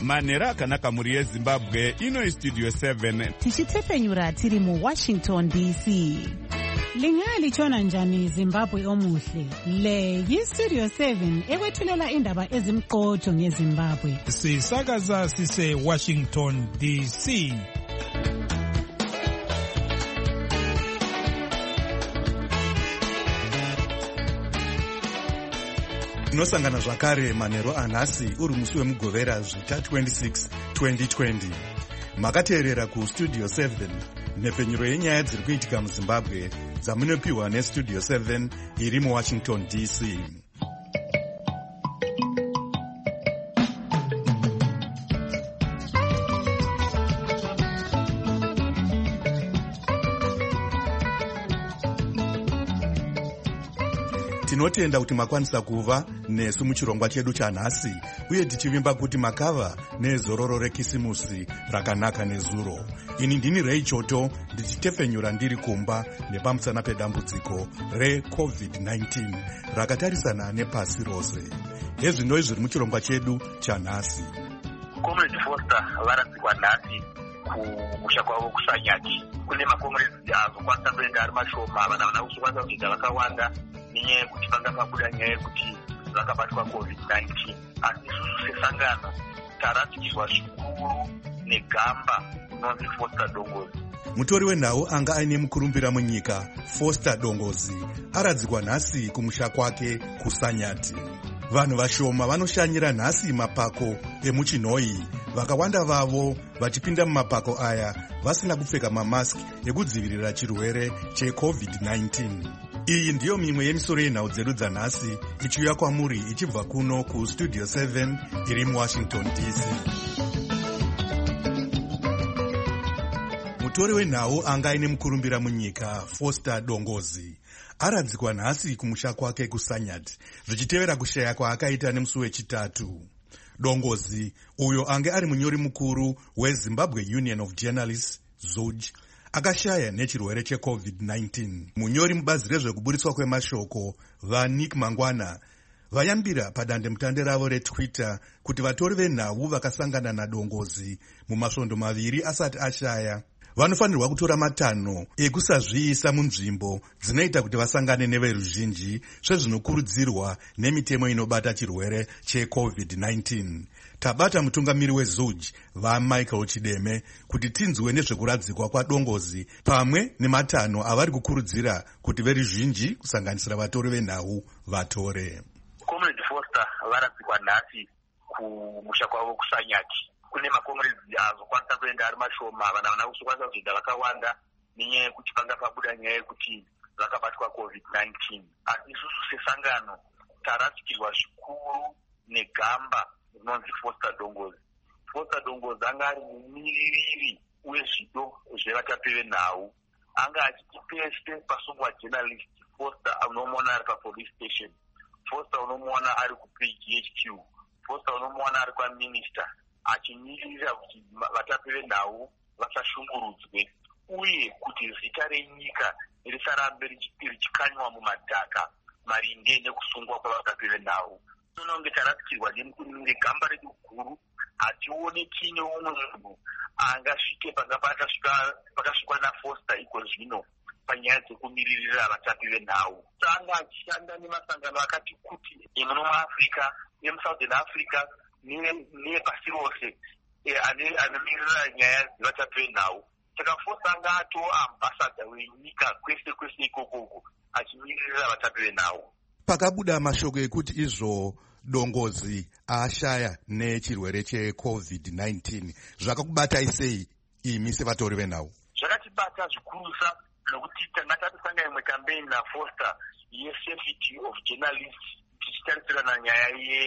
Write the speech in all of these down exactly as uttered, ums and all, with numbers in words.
Manhero akanaka muri yeZimbabwe, ino iStudio seven. Tichitefenyura tiri mu Washington D C. Lingalitshona njani Zimbabwe omuhle? Le yiStudio seven ekwethulela indaba ezimqotho ngeZimbabwe. Sisakaza sise Washington D C. Tinosangana zvakare manhero anhasi uri musi wemugovera zvita twenty-six twenty twenty. Makateerera kuStudio seven, nhepfenyuro yenyaya dziri kuitika muZimbabwe dzamunopiwa neStudio seven iri muWashington D C. Tinotenda kuti makwanisa kuva nesu muchirongwa chedu chanhasi, uye tichivimba kuti makava nezororo rekisimusi rakanaka nezuro. Ini ndini Ray Choto, ndichitefenyura ndiri kumba nepamusana pedambudziko reCovid nineteen rakatarisana nepasi rose. Hezvino zviri muchirongwa chedu chanhasi. Comrade Foster varadzikwa nhasi kumusha kwavo kuSanyati. Kune makomrades azokwanisa kuenda ari mashoma, vana vana kuzokwanisa kuita vakawanda nenyaya yekuti panga pabuda nyaya yekuti vakabatwa COVID nineteen. Asi isusu sesangano tarasikirwa zvikuru negamba inonzi Foster Dongozi. Mutori wenhau anga aine mukurumbira munyika Foster Dongozi aradzikwa nhasi kumusha kwake kuSanyati. Vanhu vashoma vanoshanyira nhasi mapako emuchinhoi, vakawanda vavo vachipinda mumapako aya vasina kupfeka mamaski ekudzivirira chirwere cheCovid nineteen. Iyi ndiyo mimwe yemisoro yenhau dzedu dzanhasi ichiuya kwamuri ichibva kuno kuStudio seven iri muWashington D C. Mutori wenhau anga aine mukurumbira munyika Foster Dongozi aradzikwa nhasi kumusha kwake kuSanyati, zvichitevera kushaya kwaakaita nemusi wechitatu. Dongozi, uyo ange ari munyori mukuru weZimbabwe Union of Journalists Z U J, akashaya nechirwere cheCovid nineteen. Munyori mubazi rezvekuburitswa kwemashoko vaNick Mangwana vayambira padandemutande ravo reTwitter kuti vatori venhau vakasangana naDongozi mumasvondo maviri asati ashaya vanofanirwa kutora matanho ekusazviisa munzvimbo dzinoita kuti vasangane neveruzhinji, sezvinokurudzirwa nemitemo inobata chirwere cheCovid nineteen. Tabata mutungamiri weZ U J vaMichael Chideme kuti tinzwe nezvekuradzikwa kwaDongozi pamwe nematanho avari kukurudzira kuti veruzhinji kusanganisira vatori venhau vatore. Comrade Foster varadzikwa nhasi kumusha kwavo kuSanyati. Kune makomrades azokwanisa kuenda ari mashoma, vana vana kuzokwanisa kuzoita vakawanda nenyaya yekuti panga pabuda nyaya yekuti vakabatwa COVID nineteen. Asi isusu sesangano tarasikirwa zvikuru negamba rinonzi Foster Dongozi. Foster Dongozi anga ari mumiririri wezvido zvevatapi venhau. Anga achiti pese pasungwa journalist Foster unomuona ari papolice station, Foster unomuona ari kuP G H Q, Foster unomuona ari kwaMinister, achimirira kuti vatapi venhau vasashungurudzwe uye kuti zita renyika risarambe richikanywa mumadhaka maringe nekusungwa kwavatapi venhau. Tinonge tarasikirwa negamba redu guru, hationeki neumwe munhu angasvike panga pakasvikwa naFoster iko zvino panyaya dzekumiririra vatapi venhau. Anga achishanda nemasangano akati kuti emuno muAfrica, emuSouthern Africa nepasi rose anomirira nyaya dzevatapi venhau. Saka Foster anga atova ambassador wenyika kwese kwese ikokoko achimiririra vatapi venhau. Pakabuda mashoko ekuti izvo Dongozi ashaya nechirwere cheCovid nineteen, zvakakubatai sei imi sevatori venhau? Zvakatibata zvikurusa nokuti tanga tatisanga imwe campaign naFoster yeSafety of Journalists tichitarisirana nyaya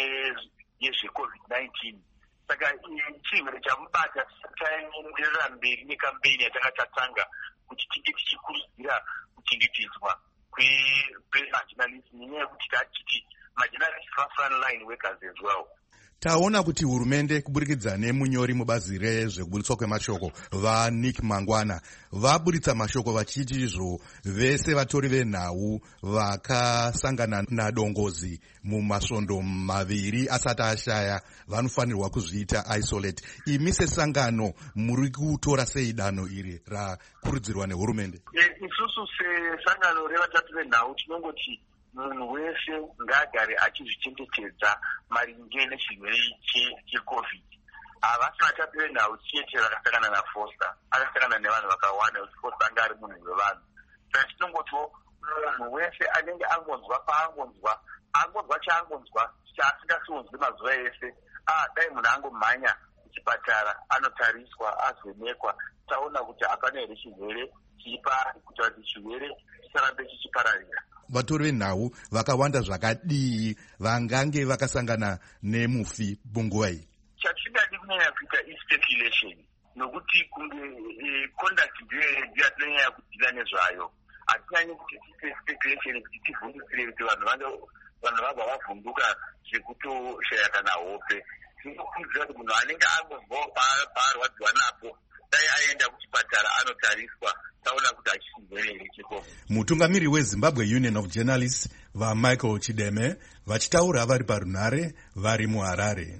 yezveCovid nineteen. Saka chirwere chamubata taenderera mberi necampaign yatanga tatanga kuti tinge tichikurudzira kuchengetedzwa kwemajournalists nenyaya yekuti tachiti majournalists are frontline workers as well. Taona kuti hurumende kuburikidza nemunyori mubazi rezvekuburitswa kwemashoko vaNick Mangwana vaburitsa mashoko vachiti izvo vese vatori venhau vakasangana nadongozi mumasvondo maviri asati ashaya vanofanirwa kuzviita isolate. Imi sesangano muri kutora sei danho iri rakurudzirwa nehurumende? Isusu sesangano revatatu venhau tinongoti munhu wese ngagare achizvichengetedza maringe nechirwere checovid. Havasi vatatu venhau chete vakasangana naFoster, akasangana nevanhu vakawanda kuti Foster anga ari munhu wevanhu. Saka tinongotiwo munhu wese anenge angonzwa paangonzwa angonzwa chaangonzwa chaasingasonzwi mazuva ese, ah dai munhu angomhanya kuchipatara anotariswa azonekwa taona kuti hapana here chirwere chiripa kuita kuti chirwere chisarambe chichipararira. Vatori venhau vakawanda zvakadii vangange vakasangana nemufi munguva iyi? Chatingadi kunyanya kuita ispeculation nokuti kunge conduct ndeyatonyanya kudila nezvayo. Hatinyanyi kuti tiite speculation kuti tivhundutsire kuti vanhu vanhu vabva vavhunduka zvekutoshaya kana hope. Tinokurudzira kuti munhu anenge angozwawo paarwadziwa napo dai aenda kuchipatara anotariswa taona kuti hachirwere here checovid. Mutungamiri weZimbabwe Union of Journalists vaMichael Chideme vachitaura vari parunhare vari muHarare.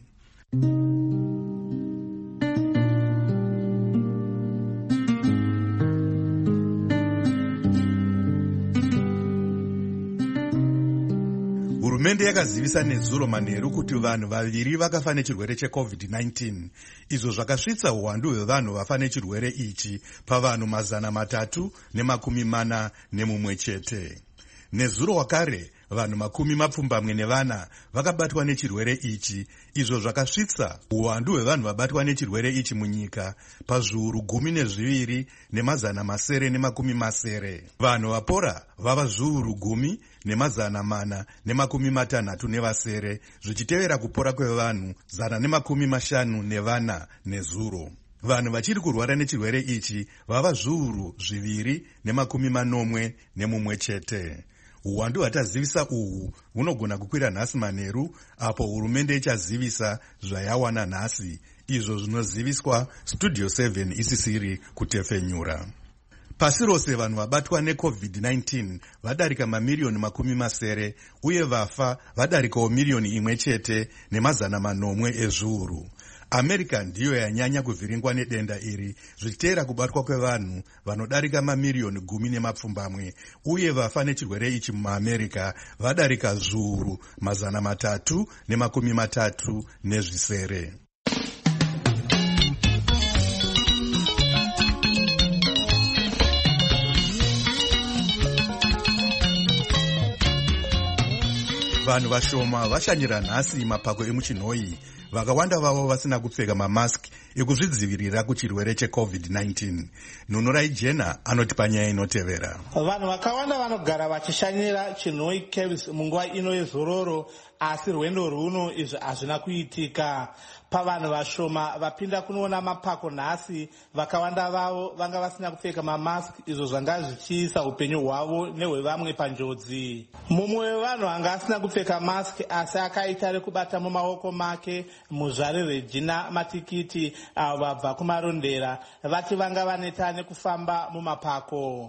Hurumende yakazivisa nezuro manheru kuti vanhu vaviri vakafa nechirwere checovid nineteen. Izvo zvakasvitsa uwandu hwevanhu vafa nechirwere ichi pavanhu mazana matatu nemakumi mana nemumwe chete. Nezuro wakare vanhu makumi mapfumbamwe nevana vakabatwa nechirwere ichi, izvo zvakasvitsa uwandu hwevanhu vabatwa nechirwere ichi munyika pazviuru gumi nezviviri nemazana masere nemakumi masere. Vanhu vapora vava zviuru gumi nemazana mana nemakumi matanhatu nevasere, zvichitevera kupora kwevanhu zana nemakumi mashanu nevana nezuro. Vanhu vachiri kurwara nechirwere ichi vava zviuru zviviri nemakumi manomwe nemumwe chete. Uwandu hwatazivisa uhu hunogona kukwira nhasi manheru apo hurumende ichazivisa zvayawana nhasi, izvo zvinoziviswa Studio seven isisiri kutefenyura. Pasi rose vanhu vabatwa necovid nineteen vadarika mamiriyoni makumi masere uye vafa vadarikawo miriyoni imwe chete nemazana manomwe ezviuru. America ndiyo yanyanya kuvhiringwa nedenda iri zvichiteera kubatwa kwevanhu vanodarika mamiriyoni gumi nemapfumbamwe uye vafa nechirwere ichi muAmerica vadarika zviuru mazana matatu nemakumi matatu nezvisere. Vanhu vashoma vashanyira nhasi mapako emuchinhoi, vakawanda vavo vasina kupfeka mamaski ekuzvidzivirira kuchirwere checovid nineteen. Nunurai Jena anoti panyaya inotevera. Vanhu vakawanda vanogara vachishanyira chinhoi caves munguva ino yezororo, asi rwendo rwuno izvi hazvina kuitika. Pavanhu vashoma vapinda kunoona mapako nhasi, vakawanda vavo vanga vasina kupfeka mamaski, izvo zvanga zvichiisa upenyu hwavo nehwevamwe panjodzi. Mumwe wevanhu anga asina kupfeka maski asi akaita rekubata mumaoko make muzvare Regina matikiti avo vabva kumarondera vati vanga vaneta nekufamba mumapako.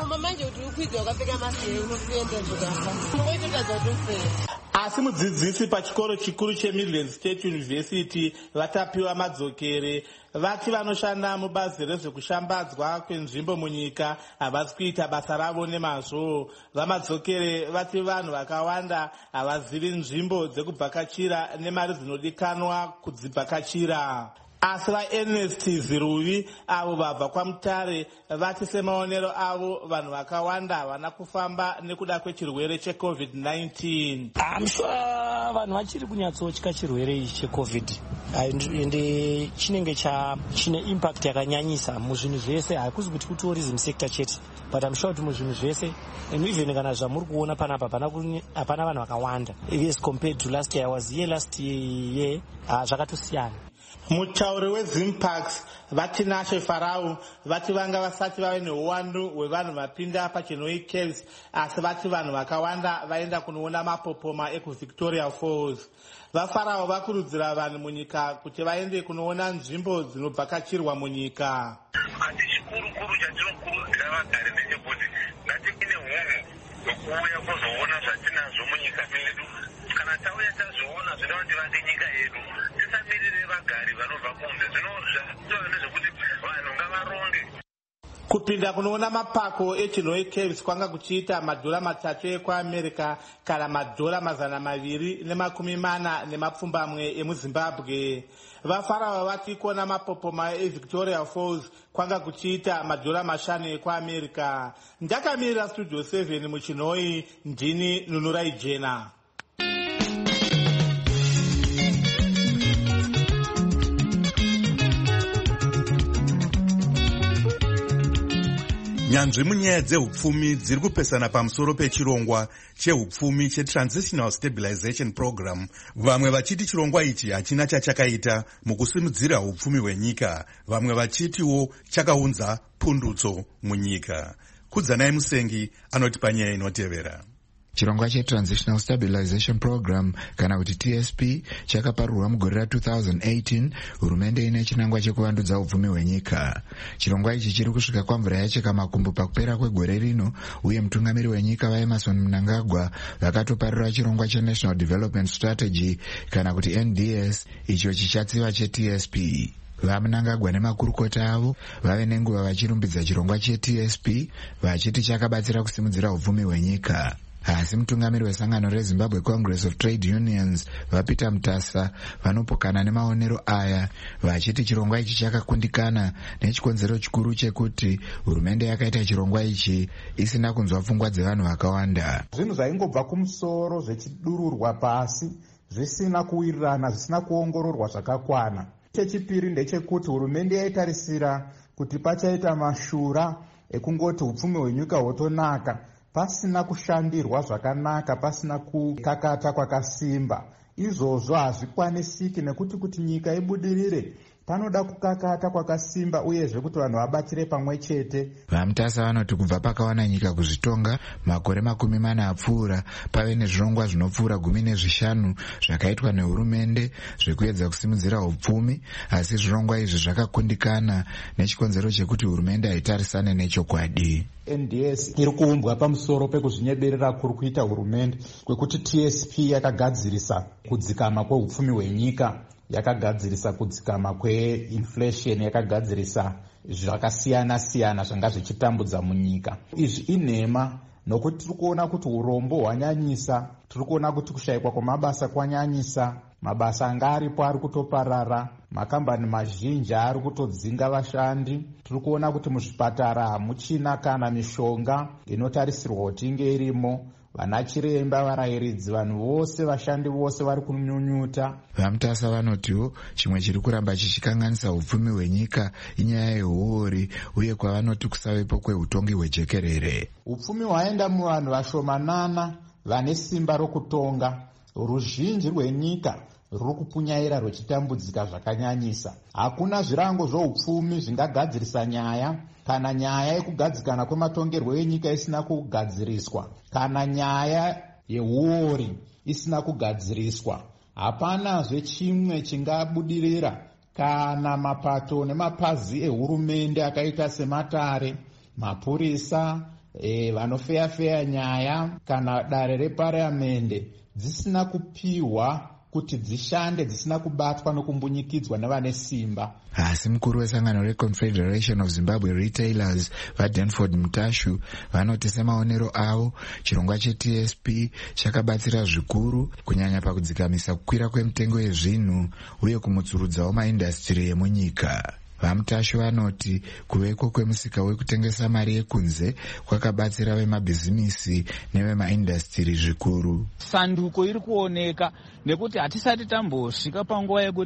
Asi mudzidzisi pachikoro chikuru cheMidlands State University vatapiwa madzokere, vati vanoshanda mubazi rezvekushambadzwa kwenzvimbo munyika havasi kuita basa ravo nemazvo. Vamadzokere vati vanhu vakawanda havazivi nzvimbo dzekubhakachira nemari dzinodikanwa kudzibhakachira. Asi vaErnest Ziruvi avo vabva kwaMutare vati semaonero avo vanhu vakawanda havana kufamba nekuda kwechirwere checovid nineteen. I'm sure vanhu vachiri kunyatsotya chirwere ichi checovid ende chinenge chine impact yakanyanyisa muzvinhu zvese, hakuzi kuti kuti tourism sector chete, but I'm sure kuti muzvinhu zvese, and even kana zvamuri kuona panapa hapana vanhu vakawanda as compared to last year. I was here last year, zvakatosiyana. mutauri wezimparks vatinashe farau vati vanga vasati vave neuwandu hwevanhu vapinda pachinoi caves, asi vati vanhu vakawanda vaenda kunoona mapopoma ekuvictoria falls. Vafarao vakurudzira vanhu munyika kuti vaende kunoona nzvimbo dzinobvakachirwa munyika. Asi chikuru-kuru chatinokurudzira vagari ndechekuti ngative hunhu hwekuuya kuzoona zvatinazvo munyika medu. Kana tauya tazviona zvinotivande nyika yedu, tisamirire vagari vanobva kunze. Zvinova nezvekuti vanhu ngavaronge. Kupinda kunoona mapako echinoi caves kwanga kuchiita madhora matatu ekuamerica kana madhora mazana maviri nemakumi mana nemapfumbamwe emuzimbabwe. Vafarao vati kuona mapopoma evictoria falls kwanga kuchiita madhora mashanu ekuamerica. Ndakamirira studio seven muchinoi, ndini Nunurai Jena. Nyanzvi munyaya dzehupfumi dziri kupesana pamusoro pechirongwa chehupfumi cheTransitional Stabilization Program, vamwe vachiti chirongwa ichi hachina chachakaita mukusimudzira hupfumi hwenyika, vamwe vachitiwo chakaunza pundutso munyika. Kudzanai Musengi anoti panyaya inotevera. Chirongwa cheTransitional Stabilization Program kana kuti T S P chakaparurwa mugore ra two thousand eighteen. Hurumende ine chinangwa chekuvandudza upfumi hwenyika. Chirongwa ichi chiri kusvika kwamvura yacheka makumbo pakupera kwegore rino, uye mutungamiri wenyika vaEmerson Mnangagwa vakatoparura chirongwa cheNational Development Strategy kana kuti N D S, icho chichatsiva cheT S P. Vamnangagwa nemakurukota avo vave nenguva vachirumbidza chirongwa cheT S P vachiti chakabatsira kusimudzira upfumi hwenyika. Asi mutungamiri wesangano reZimbabwe Congress of Trade Unions vaPeter Mutasa vanopokana nemaonero aya, vachiti chirongwa ichi chakakundikana nechikonzero chikuru chekuti hurumende yakaita chirongwa ichi isina kunzwa pfungwa dzevanhu vakawanda. Zvinhu zvaingobva kumusoro zvechidururwa pasi, zvisina kuwirirana, zvisina kuongororwa zvakakwana. Chechipiri ndechekuti hurumende yaitarisira kuti pachaita mashura ekungoti upfumi hwenyika hwotonaka pasina kushandirwa zvakanaka, pasina kukakata kwakasimba. Izvozvo hazvikwanisiki nekuti kuti nyika ibudirire panoda kukakata kwakasimba uyezve kuti vanhu vabatire pamwe chete. VaMutasa vanoti kubva pakawana nyika kuzvitonga makore makumi mana apfuura, pave nezvirongwa zvinopfuura gumi nezvishanu zvakaitwa nehurumende zvekuedza kusimudzira upfumi, asi zvirongwa izvi zvakakundikana nechikonzero chekuti hurumende haitarisane nechokwadi. N D S iri kuumbwa pamusoro pekuzvinyeberera kuri kuita hurumende kwekuti T S P yakagadzirisa kudzikama kwehupfumi hwenyika, yakagadzirisa kudzikama kweinflation, yakagadzirisa zvakasiyana siyana zvanga zvichitambudza munyika. Izvi inhema nokuti tiri kuona kuti urombo hwanyanyisa, tiri kuona kuti kushayikwa kwamabasa kwanyanyisa, mabasa anga aripo ari kutoparara, makambani mazhinji ari kutodzinga vashandi. Tiri kuona kuti muzvipatara hamuchina kana mishonga inotarisirwa kuti inge irimo. Vana chiremba, varayiridzi, vanhu vose, vashandi vose vari kunyunyuta. VaMutasa vanotiwo chimwe chiri kuramba chichikanganisa upfumi hwenyika inyaya yehuori, uye kwavanoti kusavepo kwehutongi hwejekerere. Upfumi hwaenda muvanhu vashomanana vane simba rokutonga. Ruzhinji rwenyika ruri kupunyaira rwechitambudzika zvakanyanyisa. Hakuna zvirango zvoupfumi zvingagadzirisa nyaya, kana nyaya yekugadzikana kwematongerwo enyika isina kugadziriswa, kana nyaya yehuori isina kugadziriswa. Hapanazve chimwe chingabudirira kana mapato nemapazi ehurumende akaita sematare, mapurisa, e, vanofeya-feya nyaya kana dare reparliamende dzisina kupiwa kuti dzishande, dzisina kubatwa nokumbunyikidzwa nevane simba. Asi mukuru wesangano reConfederation of Zimbabwe Retailers vaDanford Mutashu vanoti semaonero avo chirongwa cheT S P chakabatsira zvikuru kunyanya pakudzikamisa kukwira kwemitengo yezvinhu uye kumutsurudzawo maindastiri emunyika. VaMutashu vanoti kuveko kwemusika wekutengesa mari yekunze kwakabatsira vemabhizimisi nevemaindastiri zvikuru. Sanduko iri kuoneka nekuti hatisati tambosvika panguva yekuti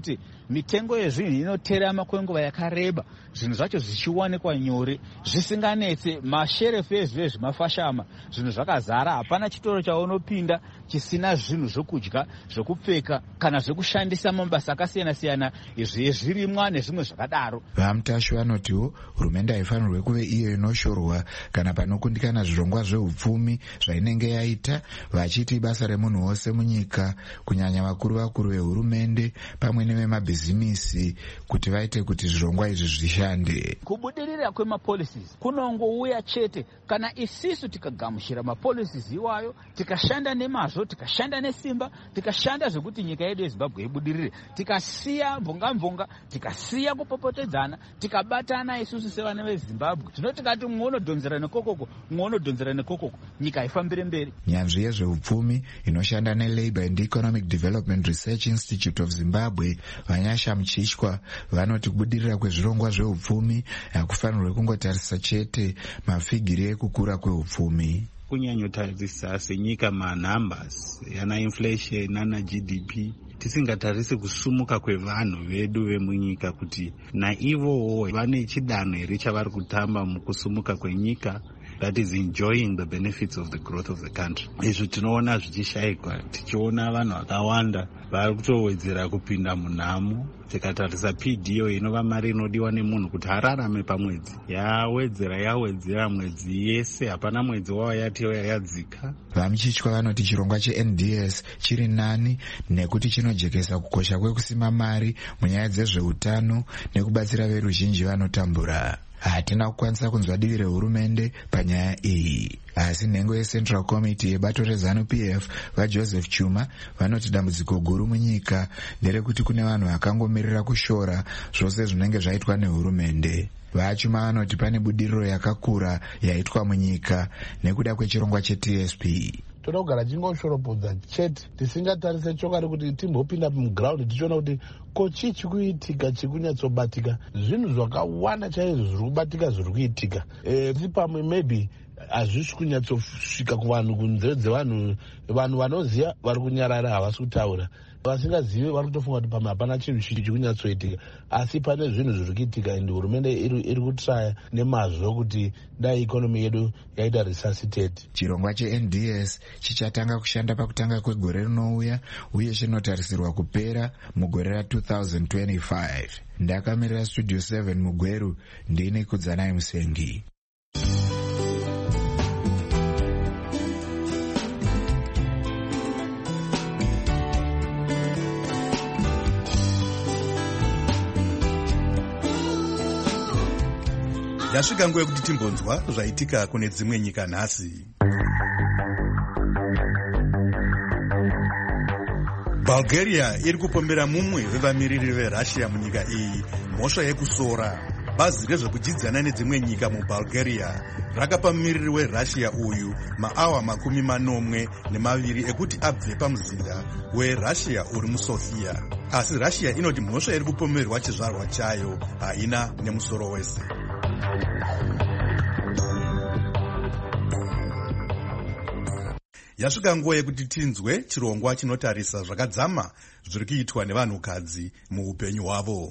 mitengo yezvinhu inotera makwenguva yakareba, zvinhu zvacho zvichiwanikwa nyore zvisinganetse. Masherefu ezvezvi mafashama, zvinhu zvakazara, hapana chitoro chaunopinda chisina zvinhu zvokudya, zvokupfeka kana zvekushandisa mabasa akasiyana-siyana, izvi zvirimwa nezvimwe zvakadaro. Vamutashi vanotiwo hurumende haifanirwe kuve iyo inoshorwa kana panokundikana zvirongwa zveupfumi zvainenge yaita, vachiti basa remunhu wose munyika, kunyanya vakuru vakuru vehurumende pamwe nevemabhizimisi, kuti vaite kuti zvirongwa izvi zvishande. Kubudirira kwemapolicies kunongouya chete kana isisu tikagamushira mapolicies iwayo, tikashanda nemazvo, tikashanda nesimba, tikashanda zvekuti nyika yedu yeZimbabwe ibudirire, tikasiya mvonga-mvonga, tikasiya kupopotedzana, tikabatana isusu sevana veZimbabwe, tinoti kati mumwe unodhonzera nekokoko, mumwe unodhonzera nekokoko, nyika ifambire mberi. Nyanzvi yezveupfumi inoshanda neLabour and Economic Development Research Institute of Zimbabwe, Vanyasha Mchishwa, vanoti kubudirira kwezvirongwa zveupfumi hakufanirwe kungotarisa chete mafigiri ekukura kweupfumi. Kunyanyotarisa senyika manumbers yana inflation nana G D P, tisingatarisi kusumuka kwevanhu vedu vemunyika kuti naivowo vane chidanho here chavari kutamba mukusumuka kwenyika, that is enjoying the benefits of the growth of the country. Izvi tinoona zvichishayikwa, tichiona vanhu vakawanda vari kutowedzera kupinda munhamo. Tikatarisa P D iyo inova mari inodiwa nemunhu kuti ararame pamwedzi, yawedzera yawedzera mwedzi yese, hapana mwedzi wavo yati yadzika. Vamuchichwa vanoti chirongwa cheN D S chiri nani nekuti chinojekesa kukosha kwekusima mari munyaya dzezveutano nekubatsira veruzhinji vanotambura. Hatina kukwanisa kunzwa divi rehurumende panyaya iyi, asi nhengo yeCentral Committee yebato reZANU-P F vaJoseph Chuma vanoti dambudziko guru munyika nderekuti kune vanhu vakangomirira kushora zvose zvinenge zvaitwa nehurumende. VaChuma vanoti pane budiriro yakakura yaitwa munyika nekuda kwechirongwa cheT S P. Toda kugara tingoshoropodza chete, tisingatarise chokwadi kuti timbopinda muground tichiona kuti ko chii chikuitika chikunyatsobatika. Zvinhu zvakawanda chaizvo zviri kubatika zviri kuitika. Esi pamwe maybe hazvisi kunyatsosvika kuvanhu, kunzeve dzevanhu. Vanhu vanoziva vari kunyarara, havasi kutaura. Vasingazivi vari kutofunga kuti pamwe hapana chinhu chiri kunyatsoitika, asi pane zvinhu zviri kuitika, ende hurumende iri kutraya nemazvo kuti dai ikonomi yedu yaita resuscitate. Chirongwa cheN D S chichatanga kushanda pakutanga kwegore rinouya uye chinotarisirwa kupera mugore ra-twenty twenty-five. Ndakamirira Studio seven Mugweru, ndini Kudzanai Musengi. Yasvika nguva yekuti timbonzwa zvaitika kune dzimwe nyika nhasi. Bulgaria iri kupombera mumwe vevamiriri veRussia munyika iyi mhosva yekusora. Bazi rezvekudyidzana nedzimwe nyika muBulgaria rakapa mumiriri weRussia uyu maawa makumi manomwe nemaviri ekuti abve pamuzinda weRussia uri muSofia. Asi Russia inoti mhosva iri kupomberwa chizvarwa chayo haina nemusoro wese. Yasvika nguva yekuti tinzwe chirongwa chinotarisa zvakadzama zviri kuitwa nevanhukadzi muupenyu hwavo.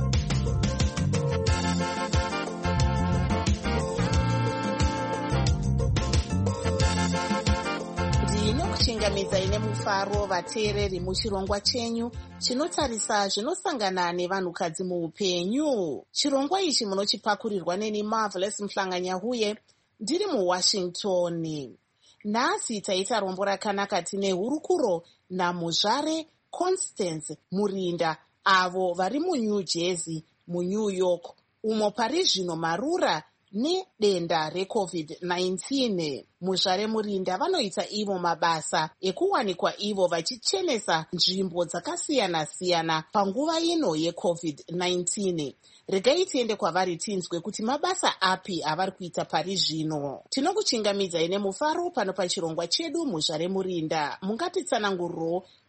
Ndinokuchingamidza ine mufaro vateereri muchirongwa chenyu chinotarisa zvinosangana nevanhukadzi muupenyu. Chirongwa ichi munochipakurirwa neni Marvelous Mhlanganyahuye, ndiri muWashington. Nhasi taita rombo rakanaka tine hurukuro naMuzvare Constance Murinda, avo vari muNew Jersey muNew York, umo pari zvino marura nedenda reCovid nineteen. Muzvare Murinda vanoita ivo mabasa ekuwanikwa ivo vachichenesa nzvimbo dzakasiyana-siyana panguva ino yeCovid nineteen. Regai tiende kwavari tinzwe kuti mabasa api avari kuita pari zvino. Tinokuchingamidza ine mufaro pano pachirongwa chedu Muzvare Murinda. Mungatitsananguriro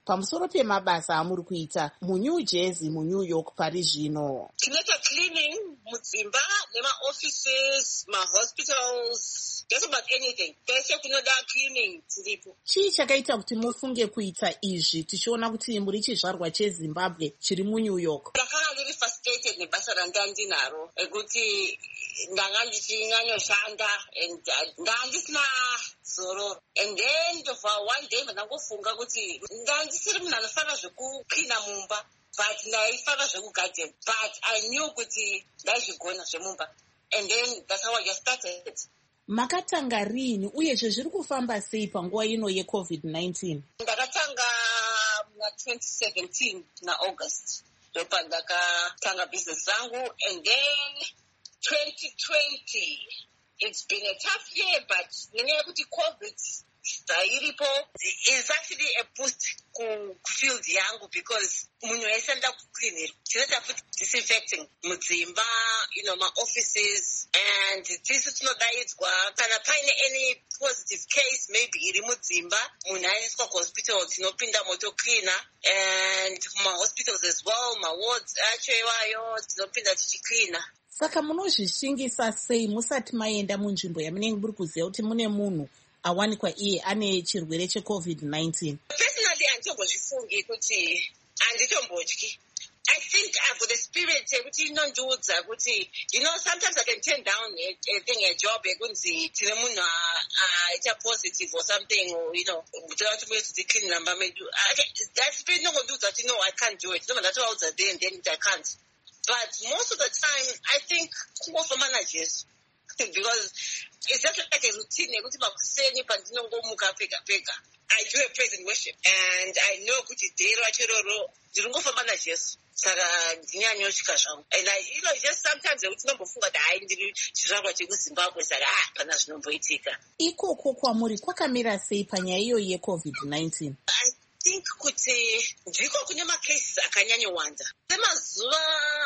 pamusoro pemabasa amuri kuita muNew Jersey, muNew York pari zvino. Tinoita cleaning mudzimba nemaoffices, mahospitals, just about anything. Pese kunoda cleaning tiripo. Chii chakaita kuti mufunge kuita izvi tichiona kuti muri chizvarwa cheZimbabwe chiri muNew York? Ndakanga ndiri frustrated nebasa ranga ndinaro ekuti ndanga ndichinyanyoshanda and ndanga ndisina zororo, and then for one day ndangofunga kuti ndanga ndisiri munhu anofanira zvekucleana mumba, but ndaifana zvekugarden, but I knew kuti ndaizvigona zvemumba, and then that's how I just started. Makatanga rini uyezve zviri kufamba sei panguva ino yecovid nineteen? Ndakatanga muna twenty seventeen na August ndopa ndakatanga business zangu, and then twenty twenty it's been a tough year, but nenyaya yekuti COVID iripo is actually a boost ku field yangu because munhu wese nda kucleanira tinoita futi disinfecting mudzimba, you know, my offices, and tisi tinodaidzwa kana paine any positive case maybe iri mudzimba munhu aiswa kuhospital tinopinda moto cleaner, and my hospitals as well, my wards acho iwayo tinopinda tichicleaner. Saka munozvishingisa sei musati maenda munzvimbo yamunenge muri kuziva kuti mune munhu awanikwa iye ane chirwere checovid nineteen? Personally, handitombozvifungi kuti handitombotyi. I think I've got the spirit kuti inondiudza kuti, you know, sometimes I can turn down a, a thing, a job ekunzi tine munhu aita positive or something, or, you know, toda kuti muye kuti clean number medu. That spirit inongondiudza kuti no, I can't do it. No, ndatovaudza then, then I can't. But most of the time, I think kungofamba naJesu. Because it's just like a routine. I do a praise and worship, and I know kuti dero achiroro ndingofamba naJesu. Saka ndinyanyoshika zvangu, and I, you know, just sometimes kuti nombofunga kuti hai ndiri chizvarwa chekuZimbabwe, saka ah pana zvinomboitika. Ikoko kwamuri kwakamira sei panyaya iyo yecovid nineteen? I think kuti ndiko kune macases akanyanyowanda. Semazuva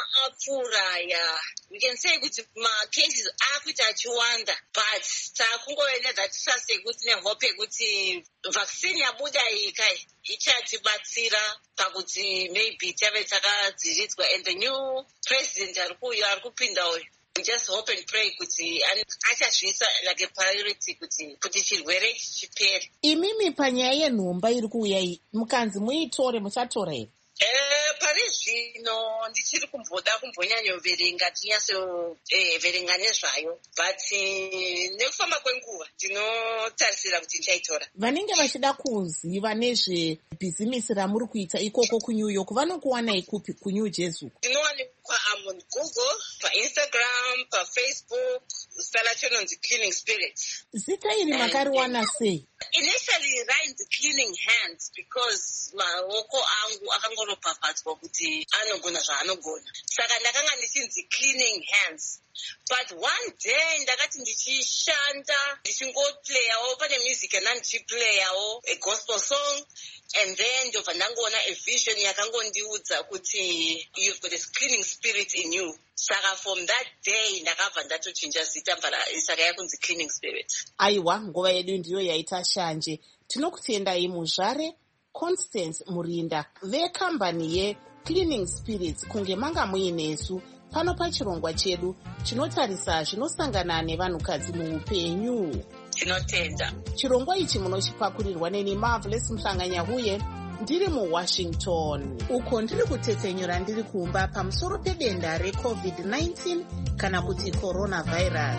apfuura ya we can say kuti macases akuita achiwanda, but takungoenda tatisase kuti nehope kuti vaccine yabuda iyi kai ichatibatsira pakuti maybe tave takadziridzwa, and the new president ari kuuya ari kupinda uyu, we just hope and pray kuti achazviisa like a priority kuti kuti chirwere chipere. Imimi panyaya yenhomba iri kuuya iyi mukanzi muitore, muchatora here? Eh, pari zvino ndichiri kumboda kumbonyanyoverenga tinyasoverenga nezvayo, but nekufamba kwenguva ndinotarisira kuti ndichaitora. Vanenge vachida kuziva nezvebhizimisi ramuri kuita ikoko kuNew York vanokuwanai kupi kuNew Jersey? Ndinowanikwa am on Google, paInstagram, paFacebook, zita lacho nonzi Cleaning Spirit. Zita iri makariwana sei? Initially rinzi Cleaning Hands because maoko angu akangoropapadzwa kuti anogona zvaanogona, saka ndakanga ndichinzi Cleaning Hands. But one day ndakati ndichishanda ndichingoplayawo pane music yandandichiplayawo a gospel song, and then ndobva ndangoona a vision yakangondiudza kuti you've got a cleaning spirit in you. Saka from that day ndakabva ndatochinja zita saka yakunzi Cleaning Spirit. Aiwa, nguva yedu ndiyo yaita shanje. Tinokutendai muzvare Constance Murinda vekambani yeCleaning Spirits kunge manga muinesu pano pachirongwa chedu chinotarisa zvinosangana nevanhukadzi muupenyu. Tinotenda. Chirongwa ichi munochipakurirwa neni Marvelous Mhlanganyahuye ndiri muWashington, uko ndiri kutetsenyura ndiri kumba pamusoro pedenda recovid nineteen kana kuti coronavirus.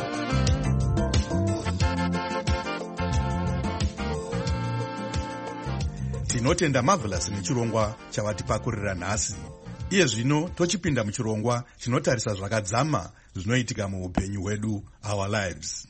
Tinotenda Marvelous nechirongwa chavatipakurira nhasi. Iye zvino tochipinda muchirongwa chinotarisa zvakadzama zvinoitika muupenyu hwedu, our lives.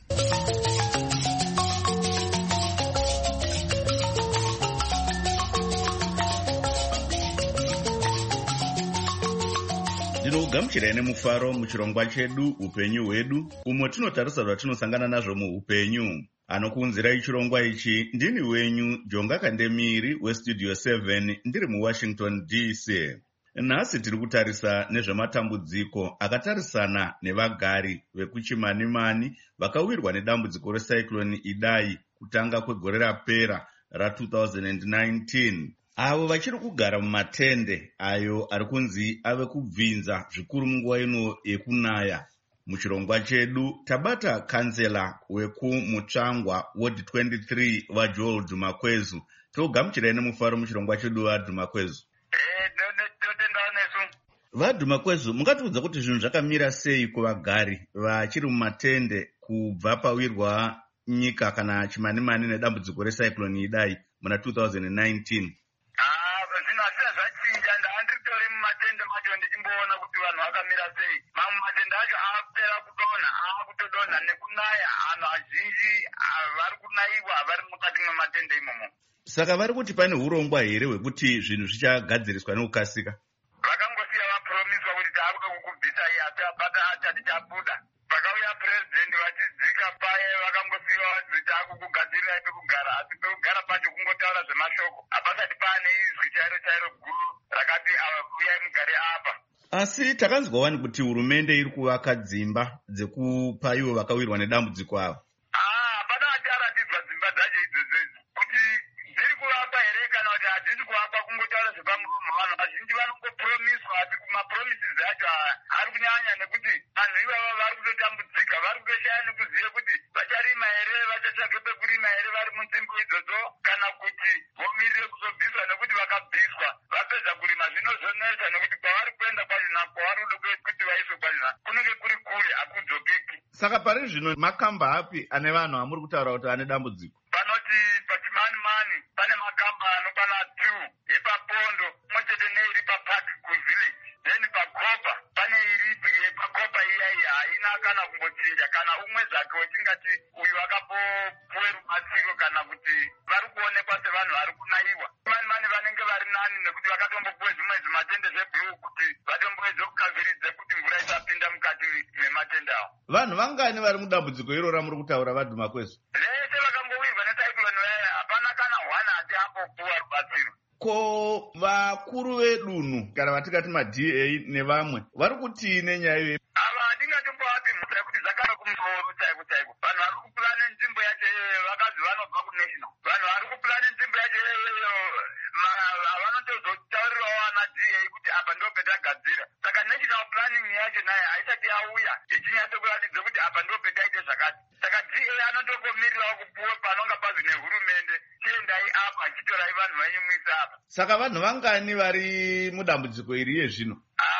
Ndinokugamuchirai nemufaro muchirongwa chedu upenyu hwedu, umo tinotarisa zvatinosangana nazvo muupenyu. Anokuunzirai chirongwa ichi ndini wenyu Jonga Kandemiri westudio seven ndiri muWashington D C. Nhasi tiri kutarisa nezvematambudziko akatarisana nevagari vekuChimanimani vakawirwa nedambudziko recyclone Idai kutanga kwegore rapera ra twenty nineteen. avo vachiri kugara mumatende ayo ari kunzi ave kubvinza zvikuru munguva ino yekunaya. Muchirongwa chedu tabata kansela wekumutsvangwa ward twenty-three vaJoel Dhumakwezu. Togamuchirai nemufaro muchirongwa chedu vaDhumakwezu. VaDhumakwezu, mungatiudza kuti zvinhu zvakamira sei kuvagari vachiri mumatende kubva pawirwa nyika kana chimanimani nedambudziko recyclone idai muna two thousand nineteen? Zvinhu hazvina zvachinja. Ndanditori mumatende macho ndichimboona kuti vanhu vakamira sei. Mamwe matende acho aapera kudonha, aakutodonha nekunaya. Vanhu vazhinji vari kunaiwa vari mukati mematende imomo. Saka vari kuti pane urongwa here hwekuti zvinhu zvichagadziriswa nekukasika? Vakangosiya vapromiswa kuti taakuda kukubvisa iyi asi apata achati chabuda. Pakauya purezidendi vachidzika paye vakangosiya vati taakukugadzirirai pekugara, asi pekugara pacho kungotaura zvemashoko. Hapasati paane izwi chairo chairo guru rakati uyai mugare apa. Asi takanzwa wani kuti hurumende iri kuvaka dzimba dzekupa ivo vakawirwa nedambudziko ava. Hapana acharatidzwa dzimba dzacho idzodzo kuti dziri kuvakwa here kana kuti hadzisi kuvakwa, kungotaura zvepamuromo. Vanhu vazhinji vanongopromiswa asi mapromises acho ari kunyanya nekuti vanhu ivava vari kutotambudzika, vari kutoshaya nekuziva kuti vacharima here, vachatsvage pekurima here vari munzvimbo idzodzo, kana kuti vomirire kuzobviswa nekuti vakabviswa vapedza kurima zvinozonetsa nekuti kwavari kuenda kwazvina kwavari kuda kuti vaiswe kwazvina kunenge kuri kure, hakudzokeki. Saka pari zvino makamba api ane vanhu amuri kutaura kuti ane dambudziko? Panoti pachimanimani pane makamba anokwana two yepapondo mwechete neiri papark kuvillage, then pakopa pane iripi yepakopa iyai haina kana kumbochinja, kana umwe zvake wechingati uyu akapopuwe rubatsiro kana kuti vari kuonekwa sevanhu vari kunaiwa. Manimani vanenge vari nani nekuti vakatombopuwe zvimwe zvimatende zveblue kuti vatomboedze kukaviridze kuti mvura isapinda mukati mematende avo. Vanhu vangani vari mudambudziko irora muri kutaura vaDhumakwezu? Vese vakambowirwa necyclone vaya hapana kana one ati ambopuwa rubatsiro. Ko vakuru vedunhu kana vatikati ma-D A nevamwe vari kuti nenyaya iyoyi? Ava handingatombovapi mhura kuti zvakara kumusoro chaiko chaiko. Vanhu vari kupurane nzvimbo yacho iyoyo vakazi vanobva kunational. Vanhu vari kupurane nzvimbo yacho iyoyo vanotozotaurirawo ana D A kuti apa ndo petagadzira. Saka national planning yacho nayo haisati yauya ichinyatsokuratidza kuti apa ndo petaite zvakati. Saka D A anotongomirirawo kupuwe panonga pazi nehurumende, chiendai apa chitorai vanhu venyu muise apa. Saka vanhu vangani vari mudambudziko iri iye zvino?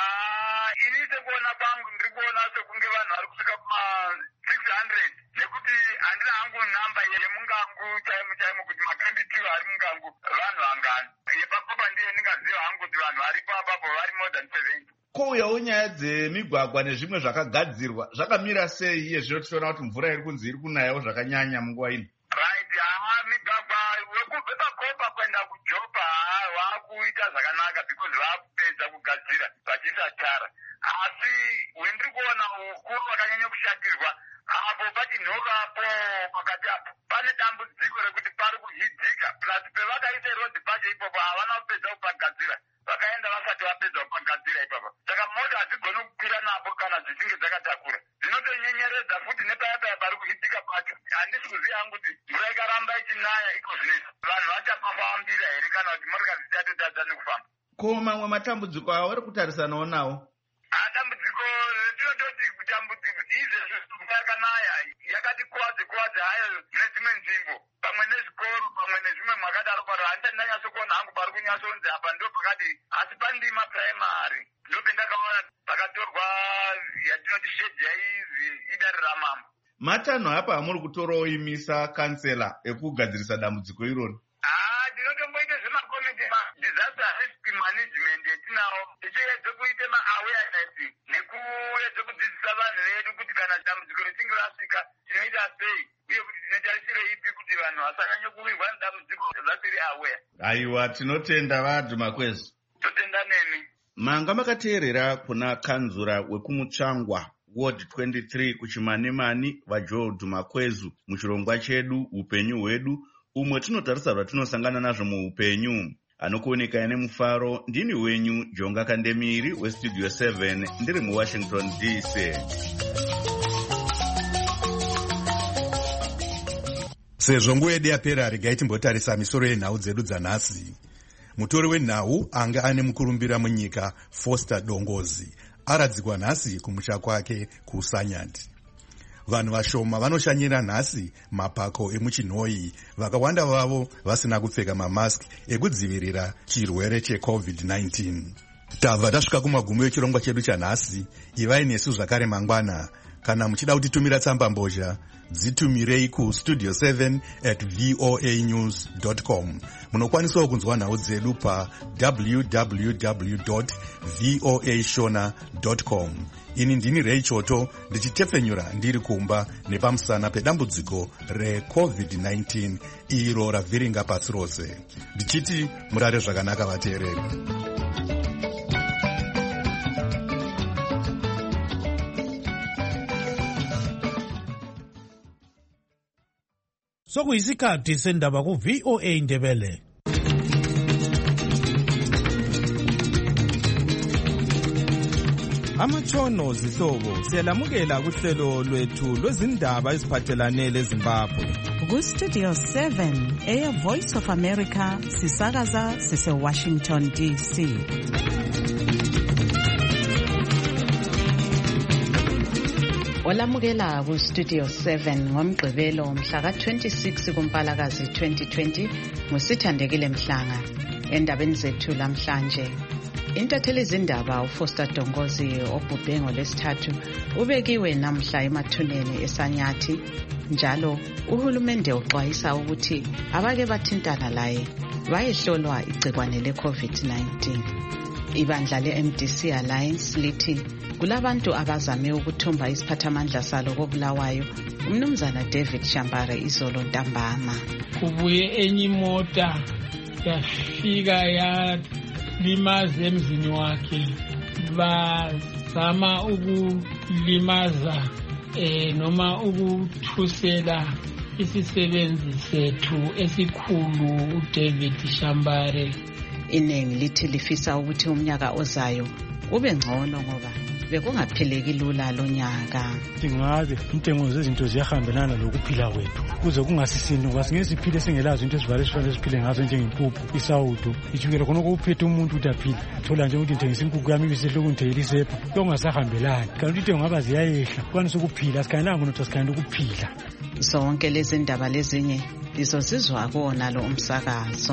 Ini sekuona kwangu ndiri kuona sekunge vanhu vari kusvika kuma six hundred, nekuti handina hangu namba yemungangu chaimo chaimo kuti makanditiwo ari mungangu vanhu vangani. Yepakopa ndiye ndingaziva hangu kuti vanhu varipo apapo vari more than seventy. Kouyawo nyaya dzemigwagwa nezvimwe zvakagadzirwa zvakamira sei iye zvino tichiona kuti mvura iri kunzi iri kunayawo zvakanyanya munguva ino? Right, haa migwagwa wekubve pakopa kuenda kuJopa vakuita zvakanaka because vakupedza kugadzira vachiisa tara. Asi wendiri kuona ukuru wakanyanya kushatirwa apo pachinhokapo pakati apo pane dambudziko rekuti pari kuhidzika, plus pevakaisa rodhi pacho ipopo havana kupedza kupagadzira, vakaenda vasati vapedza kupagadzira ipapo. Saka mota hadzigoni kukwira napo kana dzichinge dzakatakura, dzinotonyenyeredza futi nepayapaya pari kuhidzika pacho. Handisi kuziva hangu kuti mvura ikaramba ichinaya iko zvinezvi vanhu vachafambira here kana kuti motokari dzichatotadza nekufamba. Ko mamwe matambudziko avo vari kutarisanawo nawo? Dambudziko tinototi kutambudziko izvezvi mvura yakanaya yakati kuwadze kuwadze hayo nedzimwe nzvimbo, pamwe nezvikoro pamwe nezvimwe mwakadaro paro. Handisati ndanyatsokuona hangu pari kunyatsonzi apa ndo pakati, asi pandima primary ndo pendakaona pakatorwa yatinoti shedhi yaizi idare ramambo. Matanho apa amuri kutorawo imisa kansela ekugadzirisa dambudziko iroro? Ndinotomboite zvemakomiti disaster risk management yetinawo, tichiedze kuite maawareness nekuedze kudzidzisa vanhu vedu kuti kana dambudziko richinge rasvika tinoita sei uye kuti tinotarisire ipi kuti vanhu vasanyanye kuwirwa nedambudziko vasiri aware. Aiwa, tinotenda vaDhumakwezu. Totenda nemi. Manga makateerera kuna kanzura wekumutsvangwa ward twenty-three kuchimanimani vaJoel Dhumakwezu muchirongwa chedu upenyu hwedu, umwe tinotarisa zvatinosangana nazvo muupenyu. Anokuoneka nemufaro ndini wenyu Jonga Kandemiri westudio seven ndiri muWashington D C. Sezvo nguva yedu yapera regai timbotarisa misoro yenhau dzedu dzanhasi. mutori wenhau anga ane mukurumbira munyika Foster Dongozi aradzikwa nhasi kumusha kwake kuSanyati. Vanhu vashoma vanoshanyira nhasi mapako emuchinhoi, vakawanda vavo vasina kupfeka mamask ekudzivirira chirwere checovid nineteen. Tabva tasvika kumagumo echirongwa chedu chanhasi. Ivai nesu zvakare mangwana. Kana muchida kutitumira tsamba mbozha, dzitumirei ku studio seven at voa news dot com. Munokwanisawo kunzwa nhau dzedu pa w w w dot voa shona dot com. Ini ndini Ray Choto ndichitepfenyura ndiri kumba nepamusana pedambudziko recovid nineteen iro ravhiringa pasi rose. Ndichiti murare zvakanaka vateereri. Sokuyisikhathi sendaba ku V O A Ndebele. Amatshono zihlobo siyalamukela kuhlelo lwethu lwezindaba eziphathelane leZimbabwe. Ku Studio seven eya Voice of America sisakaza sise Washington D C. Olamukela ku Studio seven ngomgqibelo mhla ka twenty-six kuMpalakazi twenty twenty ngusithandekile Mhlanga. Endabeni zethu lamhlanje, intatheli izindaba uFoster Dongozi obhubhe ngolesithathu ubekiwe namhla emathuneni eSanyathi. Njalo uhulumende uxwayisa ukuthi abake bathintana laye bayehlolwa igcikwane leCovid nineteen. Ibandla le-M D C Alliance lithi kulabantu abazame ukuthumba isiphathamandla salo koBulawayo umnumzana David Shambare izolo ntambama. Kubuye enye imota yafika yalimaza emzini wakhe, bazama ukulimaza eh noma ukuthusela isisebenzi sethu esikhulu uDavid Shambare. Iningi lithi lifisa ukuthi umnyaka ozayo ube ngcono ngoba bekungapheleki lula lo nyaka. Singabe intengo zezinto ziyahambelana lokuphila kwethu kuze kungasisini ngoba singesiphile singelazo into ezivale sifanele siphile ngazo njengempuphu, isawudo, ijukela khona ukuphethe umuntu ukuthi aphile. Thola nje ukuthi ngithengisa inkukhu yami ibisehle ukunthela isepha kungasahambelani. Kanti into ngaba ziyayehla kwanisa ukuphila sikhanelanga ukuthi sikhanele ukuphila. Zonke lezi ndaba lezinye lizozizwa kona lo umsakazo.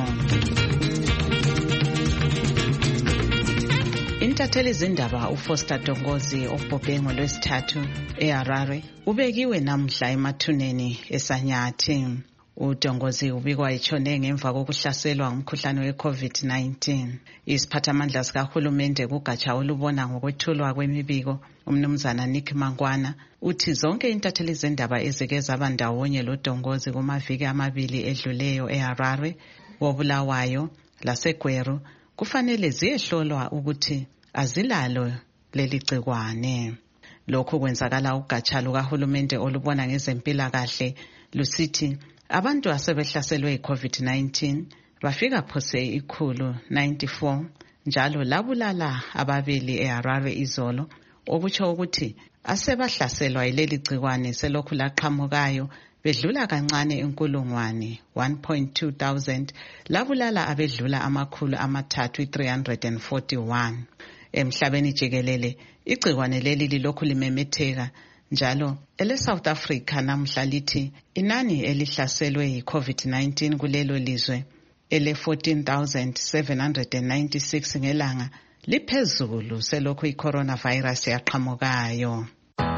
Intatheli izindaba uFoster Dongozi obhubhe ngolwesithathu eHarare ubekiwe namhla emathuneni eSanyathi. uDongozi ubikwa etshone ngemva kokuhlaselwa ngumkhuhlane weCovid nineteen. Isiphathamandla sikahulumende kugatsha olubona ngokwethulwa kwemibiko umnumzana Nick Mangwana uthi zonke intatheli izindaba ezike zaba ndawonye loDongozi kumaviki amabili edluleyo eHarare, koBulawayo laseGweru kufanele ziyehlolwa ukuthi azilalo leli gcikwane. Lokhu kwenzakala ugatsha lukahulumende olubona ngezempilakahle lusithi abantu asebehlaselwe iCovid nineteen bafika phose ikhulu ninety-four njalo labulala ababili eHarare izolo, okutsho ukuthi asebahlaselwa ileli gcikwane selokhu laqhamukayo bedlula kancane inkulungwane one point two thousand labulala abedlula amakhulu amathathu three hundred forty-one. Emhlabeni jikelele igcikwane leli lilokhu limemetheka njalo ele South Africa namhla lithi inani elihlaselwe yiCovid nineteen kulelo lizwe ele fourteen thousand seven hundred ninety-six ngelanga liphezulu selokhu iCoronavirus yaqhamukayo.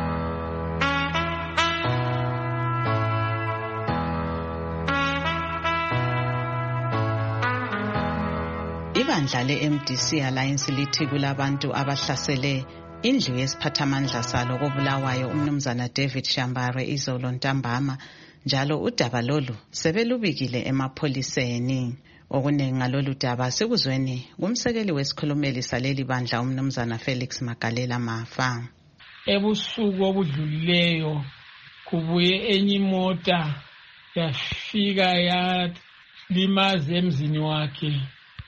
Ibandla le-M D C Alliance lithi kulabantu abahlasele indlu yesiphathamandla salo koBulawayo umnumzana David Shambare izolo ntambama, njalo udaba lolu sebelubikile emapholiseni. Okuningi ngalolu daba sikuzweni kumsekeli wesikhulumeli saleli bandla umnumzana Felix Magalela Mafa. Ebusuku obudlulileyo kubuye enye imota yafika yalimaza emzini wakhe,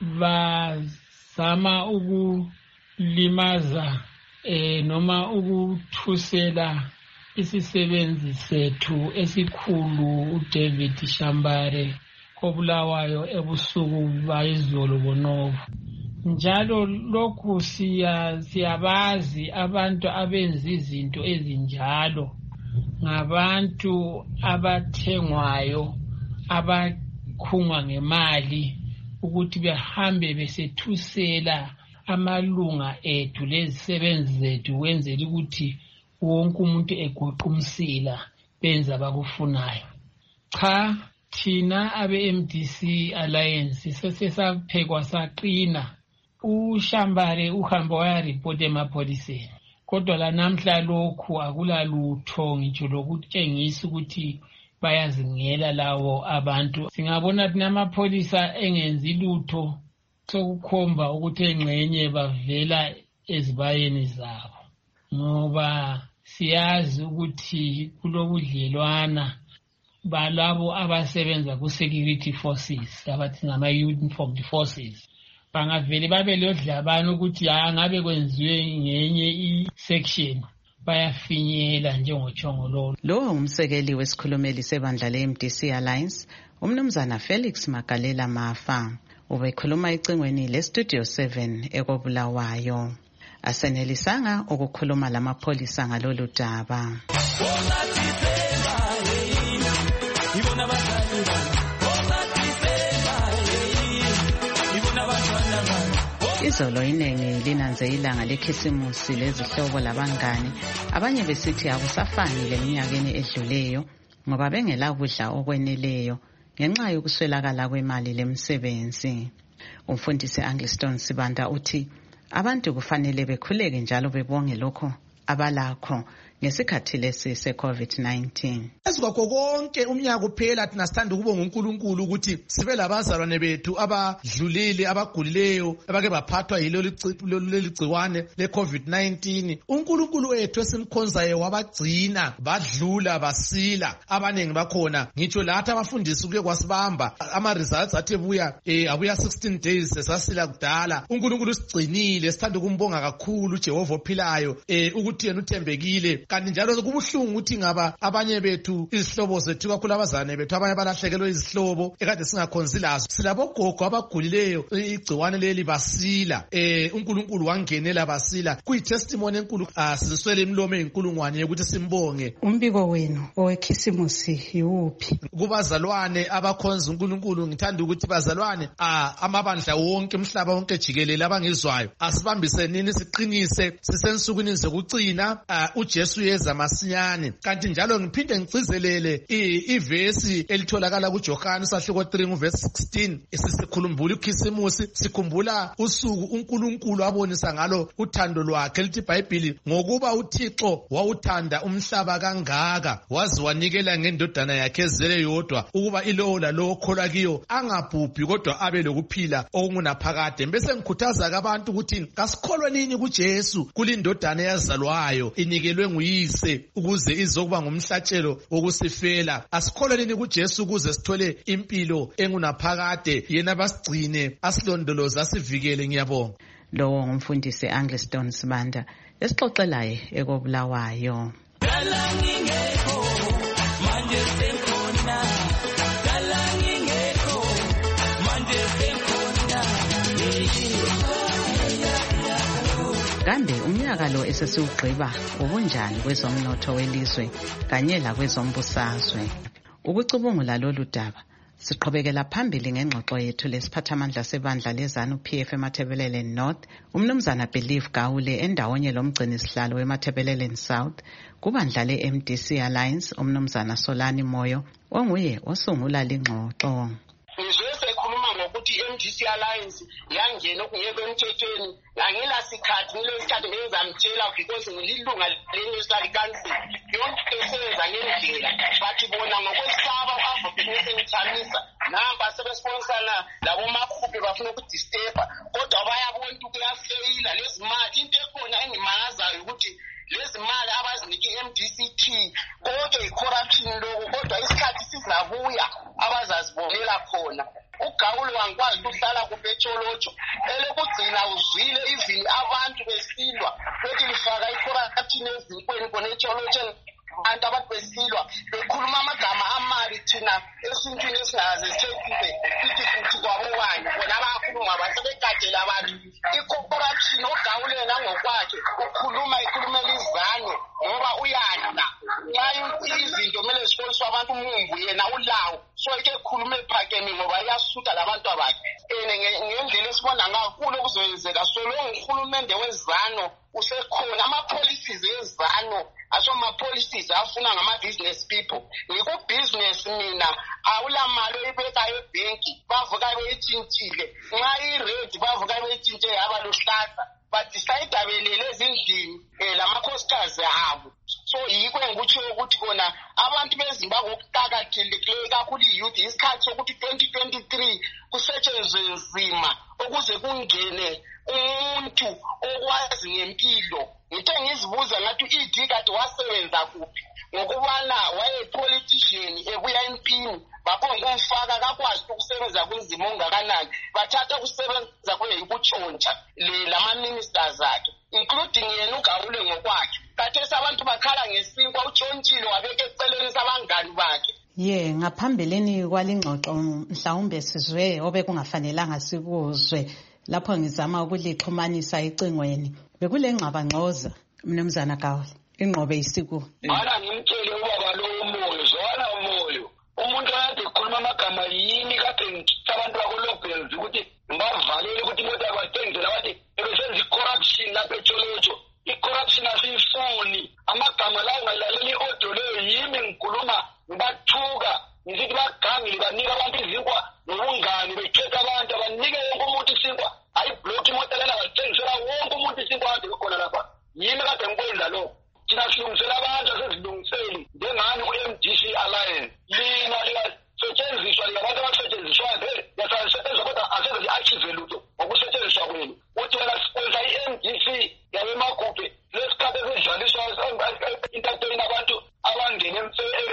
bazama ukulimaza eh noma ukuthusela isisebenzi sethu esikhulu uDavid Shambare. koBulawayo ebusuku bayizolo bonovu. Njalo lokhu siya siyabazi abantu abenza izinto ezinjalo ngabantu abathengwayo abakhungwa ngemali ukuthi behambe besethusela amalunga ethu lezisebenzi zethu kwenzela ukuthi wonke umuntu egoqa umsila benza bakufunayo. Cha, thina abe-M D C Alliance sesesaphekwa saqina. uShambare uhamba wayaripota emapholiseni, kodwa la namhla lokhu akulalutho ngitsho lokutshengisa ukuthi bayazingela lawo abantu. Singabona ukuthi namapholisa engenzi lutho sokukhomba ukuthi engxenye bavela ezibayeni zabo, ngoba siyazi ukuthi kulobudlelwana balabo abasebenza ku-security forces abathi ngama-uniformed forces. Bangavele babe lodlabana ukuthi angabe kwenziwe ngenye i-section bayafinyela njengochongololo. Lo umsekeli wesikhulumeli sebandla le-M D C Alliance, umnumzana Felix Magalela Mafa, ubekhuluma ecingweni le-Studio seven ekoBulawayo. Asenelisanga ukukhuluma lamapholisa ngalolu daba. Izolo iningi linanze ilanga lekhisimusi lezihlobo labangane, abanye besithi akusafani leminyakeni edluleyo ngoba bengela kudla okweneleyo ngenxa yokuswelakala kwemali lemsebenzi. Umfundisi Angliston Sibanda uthi abantu kufanele bekhuleke njalo bebonge lokho abalakho ngesikhathi lesi se-COVID nineteen. Esikho konke umnyaka uphela thina sithanda ukubonga uNkulunkulu ukuthi sibe labazalwane bethu abadlulile abagulileyo abake baphathwa yileli gciwane le-COVID nineteen. uNkulunkulu wethu esimkhonzayo wabagcina badlula basila, abanengi bakhona ngitsho lathi abafundisi kuke kwasibamba ama-results athi ebuya eh abuya sixteen days sesasila kudala. uNkulunkulu sigcinile, sithanda ukumbonga kakhulu uJehova ophilayo eh ukuthi yena uthembekile. Kanti njalo kubuhlungu ukuthi ngaba abanye bethu izihlobo zethu kakhulu abazane bethu abanye balahlekelwe izihlobo ekade singakhonzi lazo. Silabogogo abagulileyo igciwane leli basila, eh uNkulunkulu wangenela basila. Kuyitestimony enkulu asiswele imlomo enkulungwane ukuthi simbonge. Umbiko wenu owekhisimusi yiwuphi? Kubazalwane abakhonza uNkulunkulu, ngithanda ukuthi bazalwane amabandla wonke umhlaba wonke jikelele abangizwayo asibambisenini siqinise sisensukwini zokucina uJesu yeza masinyane. Kanti njalo ngiphinde ngicizelele ivesi elitholakala kuJohane sahluko three verse sixteen, sisikhulumbula ikhisimusi, sikhumbula usuku uNkulunkulu abonisa ngalo uthando lwakhe. Lithi iBhayibheli ngokuba uThixo wawuthanda umhlaba kangaka waze wanikela ngendodana yakhe ezele yodwa ukuba ilowo lalowo okholwa kiyo angabhubhi kodwa abe lokuphila okungunaphakade. Bese ngikhuthaza abantu ukuthi kasikholwe nini kuJesu, kulindodana yazalwayo inikelwe nguyise ukuze izokuba ngumhlatshelo wokusifela. Asikholwe nini kuJesu ukuze sithole impilo engunaphakade, yena basigcine asilondoloze asivikele. Ngiyabonga. Lo ngumfundisi Angliston Sibanda esixoxelayo ekoBulawayo. Kambe umnyaka lo esesiwugqiba ubunjani kwezomnotho welizwe kanye lakwezombusazwe? Ukucubungula lolu daba siqhubekela phambili ngengxoxo yethu lesiphathamandla sebandla lezanu P F eMatabeleland North, umnumzana Believe Gawule endawonye lomgcini sihlalo weMatabeleland South, kubandla le-M D C Alliance umnumzana Solani Moyo onguye osungula lengxoxo. Ukuthi i-M D C Alliance yangena okungekho emthethweni ngangela sikhathi ngilesikhathi ngizamtshela because ngililunga le-National Council yonke esenza ngendlela, bathi bona ngokwesaba u-advocate ngithamisa namba sebesponsana labo makhuphe bafuna ukudisturba, kodwa bayabona ukuthi kuyafeyila lezi mali. Into ekhona engimangazayo ukuthi lezi mali abazinike i-M D C T kodwa i-corruption lokho, kodwa isikhathi sizabuya abazazibonela khona. uGawule wangikwazi ukuhlala kupetsholotsho elokugcina uzwile izini abantu besilwa bethi lifaka i-corruption ezintweni khona etsholotsho abantu abathi besilwa bekhuluma amagama amabi thina esintwini esingaze sithethise abulawo so ke khulume ephakeme ngoba iyasuta labantu abakhe ene ngendlela esibona ngakulo kuzoyenzeka so lo uhulumende wezano usekhona ama-policies ezano asho ama-policies afuna ngama-business people ngiku-business mina awulamali oyibekayo ebhenki bavuka beyitshintshile nxa i-red bavuka beyitshintshe yaba luhlaza badicide belele ezindlini um lamakhosikazi abo so yikho engikutsho ukuthi kona abantu bezimbabwe okuqakathekileyo kakhulu i-youth isikhathi sokuthi twenty twenty-three kusetshenzwe nzima ukuze kungene umuntu okwazi ngempilo ngithe ngizibuza ngathi i-D kade wasebenza kuphi ngokubana wayepolitician ebuya empini baphongokumfaka kakwazi ukusebenza kunzima ongakanani bathatha ukusebenza kweyikutshontsha lama-ministers akhe including yena uGawule ngokwakhe kathesi abantu bakhala ngesinkwa utshontshile wabeka eceleni sabangani bakhe. Ye ngaphambilini kwalingxoxo mhlawumbe sizwe obekungafanelanga sikuzwe lapho ngizama ukulixhumanisa ecingweni bekule ngxabangxoza mnumzana Gawule ingqobe isiku bana ngimtshele ubaba lo umoyo zwana umoyo umuntu akade ekhuluma amagama yini kade ngithatha abantu bakolobhels ukuthi ngibavalele ukuthi imoto yabathengizela bathi ebesenza i-corruption lapha etsholotsho i-corruption asiyifuni amagama lawo ngayilaleli i-audio leyo yimi ngikhuluma ngibathuka ngisithi bagangile banika abantu izinkwa nobungani bekhetha abantu abanike wonke umuntu isinkwa ayibhlokhi imoto lena bathengisela wonke umuntu isinkwa kade kukhona lapha yimi kade ngikwenza lokho thina silungisela abantu asezilungiseli njengani ku-M D C Alliance lina likasetshenziswa linabantu abasetshenziswayo yasasetshenziswa kodwa aseze li-achieve lutho ngokusetshenziswa kwenu uthi wena sikwenza i-M D C yabemakhuphe lesikhathi esidlaliswa entatweni abantu abangene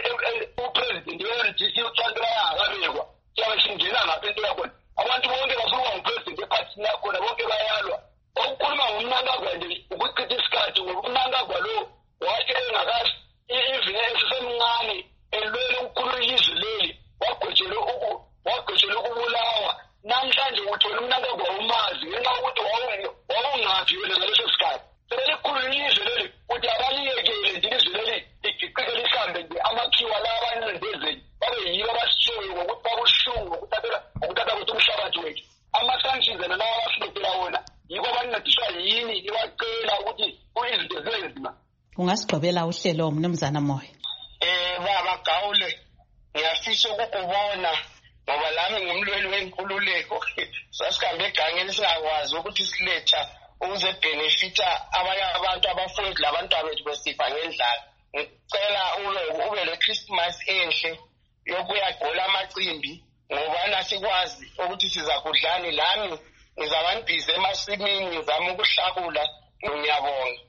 upresident we-M D C utshantura yangakabekwa siyabe singena ngapha into yakhona abantu bonke bafuna ngupresident ephathini yakhona bonke bayalwa okukhuluma ngumnankagwa nje ukuchitha isikhathi ngokumnankagwa lo wathi engakazi ivine esisemncane elwele ukukhulula ilizwe leli wagwetshelwe wagwetshelwe ukubulawa namhlanje uthi wena umnankagwa umazi ngenxa yokuthi wawungaphi wena ngaleso sikhathi sebelikhulula ilizwe leli uthi abaliyekele nje ilizwe leli ligiqike lihambe nje amakhiwa la abancindezeli babe yibo abasitshoyo ngokuthi babuhlungu ngokuthatha kwethu umhlabathi wethu ama-sanctions ena lawa abasilethela wona yibo abancediswa yini ibacela ukuthi izinto zibe nzima. Ungasigqibela uhlelo mnumzana Moyo. Eh baba Gawule ngiyafisa ukukubona ngoba lami ngumlweli wenkululeko sasihambe egangeni singakwazi ukuthi siletha ukuze benefita abanye abantu abafundi labantu abethu besifa ngendlala ngicela ube ube le Christmas enhle yokuyagola amacimbi ngoba nasikwazi ukuthi siza kudlani lami ngizabambhize emasimini ngizama ukuhlakula ngiyabonga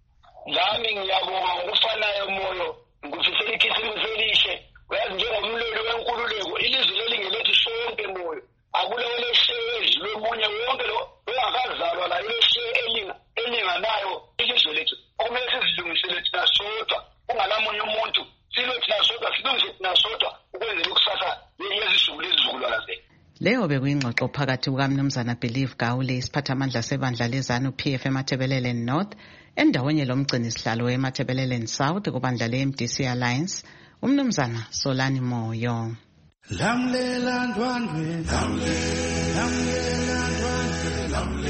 lami ngiyabonga ngokufanayo moyo ngifisela ikhisimusi elihle uyazi njengomlweli wenkululeko ilizwe leli ngelethu sonke moyo akulewo lesheya ezilwe munye wonke lo ongakazalwa la ilesheya elinga elinganayo ilizwe lethu okumele sizilungisele thina sodwa ungalamunye umuntu silwe thina sodwa silungise thina sodwa ukwenzela ikusasa yezizulu lezizukulwana zethu. Leyo bekuyingxoxo phakathi kukamnumzana Believe Gawule isiphathamandla sebandla lezanu P F eMathebelele North endaweni lomgcini sihlalo eMathebelele South kubandla le-M D C Alliance umnumzana Solani Moyo. Lamlela ndwandwe lamlela ndwandwe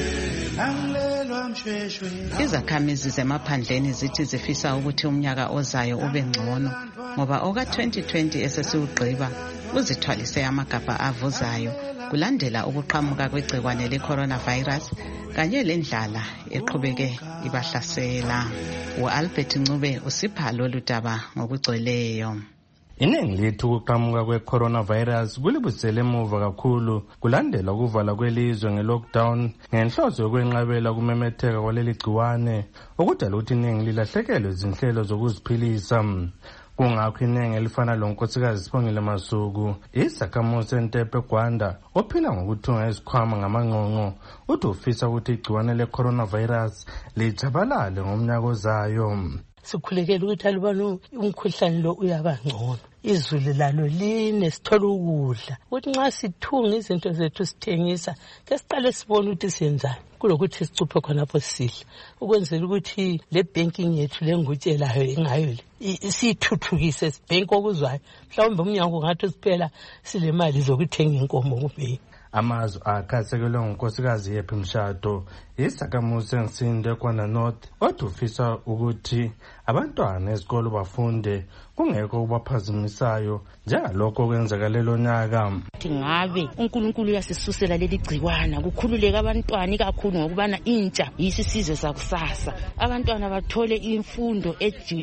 lamlela mshweshwe. Izakhamizi zemaphandleni zithi zifisa ukuthi umnyaka ozayo ube ngcono ngoba oka twenty twenty esesiwugqiba uzithwalise amagabha avuzayo kulandela ukuqhamuka kwegcikwane le-coronavirus kanye lendlala eqhubeke ibahlasela. U-Albert Ncube usipha lolu daba ngokugcweleyo. Iningi lethu ukuqhamuka kwe-coronavirus kulibusele emuva kakhulu kulandela ukuvala kwelizwe nge-lockdown ngenhloso yokwenqabela kumemetheka kwaleli gciwane okudala ukuthi iningi lilahlekelwe izinhlelo zokuziphilisa. Kungakho iningi elifana lonkosikazi Sibongile Masuku isakhamuzi eNtepe eGwanda ophila ngokuthunga isikhwama ngamangqongqo uthi ufisa ukuthi igciwane le-coronavirus lijabalale ngomnyaka ozayo. sikhulekela ukuthi alubana umkhuhlane lo uyabangcono, izulu lalo line, sithola ukudla ukuthi nxa sithunga izinto zethu sithengisa ke siqale sibone ukuthi siyenzani kulokuthi sicuphe khonapho sidla, ukwenzela ukuthi le banking yethu lengutshelayo ingayo le siyithuthukise, sibhenki okuzwayo. Mhlawumbe umnyango ungathi siphela silemali zokuthenga inkomo kubhenki. Amazwi akhasekelwe ngunkosikazi Yephi Mshado isakhamuzi eNsinde eKwanda North, kodwa ufisa ukuthi abantwana esikolo bafunde kungekho kubaphazimisayo njengalokho kwenzeka lelo nyaka. Ngabe uNkulunkulu uyasisusela leli gciwana kukhululeka abantwana ikakhulu ngokubana intsha yisizwe sakusasa, abantwana bathole imfundo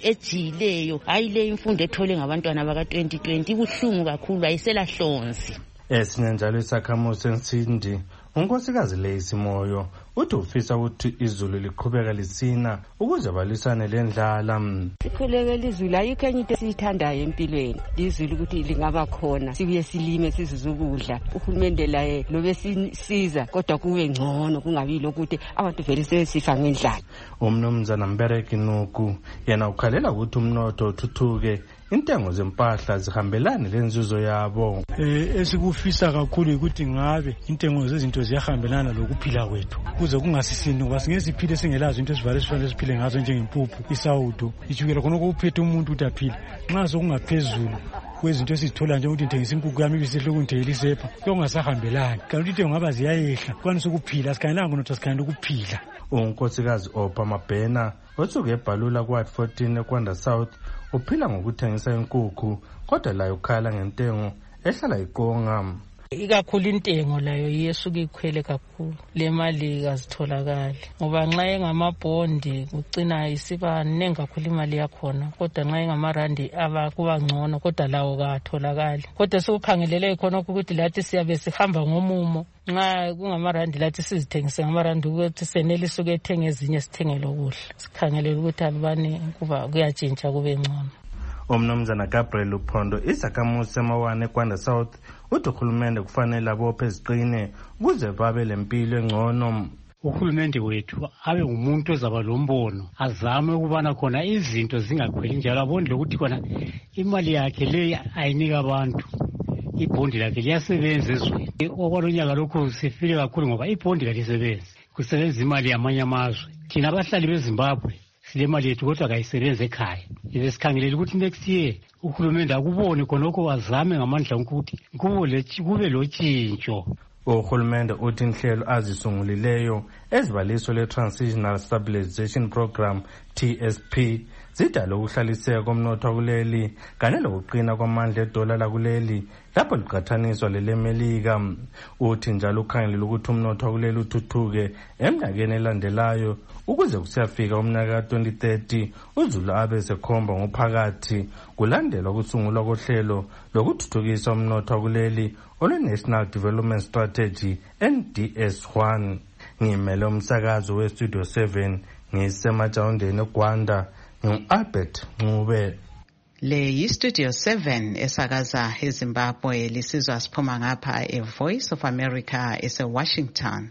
ejileyo, hayi le imfundo ethole ngabantwana baka twenty twenty ibuhlungu kakhulu, ayisela hlonzi. Esinye njalo isakhamuzi eNsindi unkosikazi Leyisi Moyo uthi ufisa ukuthi izulu liqhubeka lisina ukuze balisane lendlala. Sikhulekela izulu, ayikho enye into esiyithandayo empilweni, izulu ukuthi lingaba khona sibuye silime sizuze ukudla, uhulumende laye lobe sisiza kodwa kube ngcono, kungabi lokuthi abantu vele sesifa ngendlala. Umnumzana Mbereki Nuku yena ukhalela ukuthi umnotho uthuthuke, intengo zempahla zihambelane lenzuzo yabo. Eh esikufisa kakhulu ukuthi ngabe intengo zezinto ziyahambelana lokuphila kwethu kuze kungasisini ngoba singesiphile singelazo into esivale sifanele siphile ngazo njengempuphu, isawudo, ijukela khona ukuphethe umuntu ukuthi aphile. Nxa sokungaphezulu kwezinto esizithola nje ukuthi ngithengisa inkukhu yami ibisehle ukungithengela isepha kungasahambelani, kanti into ngaba ziyayehla kwanisa ukuphila, sikhangelanga ukuthi sikhanele ukuphila. Unkosikazi Opha Mabhena osuke eBhalula kuWard fourteen eKwanda South uphila ngokuthengisa inkukhu kodwa layo ukhala ngentengo ehlala iqonga. Ikakhulu intengo layo yesuka ikhwele kakhulu, le mali kazitholakali ngoba nxa engamabhondi kucina isiba nengi kakhulu imali yakhona, kodwa nxa engamarandi aba kuba ngcono kodwa lawo katholakali. Kodwa sikukhangelele khona ukuthi lathi siyabe sihamba ngomumo, nxa kungamarandi lathi sizithengise ngamarandi ukuthi senelise ukuthenga ezinye sithengele ukudla, sikhangelele ukuthi alubani kuba kuyatshintsha kube ngcono. Umnumzana Gabriel Uphondo isakhamuzi semawane eKwanda South uthi uhulumende kufanele abophe iziqine ukuze babe lempilo engcono. Uhulumende wethu abe ngumuntu ozaba lombono, azame ukubana khona izinto zingakhweli njalo, abone ukuthi khona imali yakhe le ayinika abantu, ibhondi lakhe liyasebenza ezweni. Okwalonyaka lokhu sifile kakhulu ngoba ibhondi kalisebenzi, kusebenza imali yamanye amazwe. Thina abahlali beZimbabwe sile mali yethu kodwa kayisebenzi ekhaya. Ibe sikhangelela ukuthi next year uhulumende akubone khonokho, azame ngamandla ukuthi kube lotshintsho. Uhulumende uthi inhlelo azisungulileyo ezibaliso le-Transitional Stabilization Program T S P zidala ukuhlaliseka komnotho kuleli kanye lokuqina kwamandla edola lakuleli lapho liqathaniswa lelemelika. Uthi njalo ukhangelela ukuthi umnotho kuleli uthuthuke eminyakeni elandelayo ukuze kusiyafika umnyaka ka twenty thirty uzulu abe sekhomba ngophakathi kulandelwa ukusungulwa kohlelo lokuthuthukisa umnotho kuleli olwe-National Development Strategy N D S one. Ngimele umsakazo we-Studio seven ngisemajawundeni eGwanda, ngu-Albert Ncube. Le yi-Studio seven esakaza eZimbabwe, lisizwa siphuma ngapha e-Voice of America ese-Washington.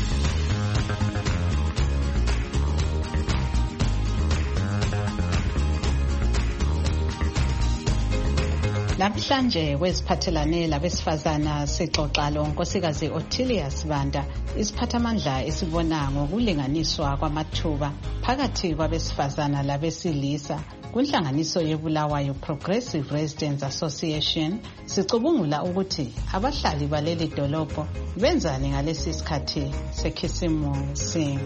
Namhlanje kweziphathelane labesifazana sixoxa lo nkosikazi Ottilia Sibanda, isiphathamandla esibona ngokulinganiswa kwamathuba phakathi kwabesifazana labesilisa kunhlanganiso yeBulawayo Progressive Residents Association. Sicubungula ukuthi abahlali baleli dolobho benzani ngalesi sikhathi sekhisimusi.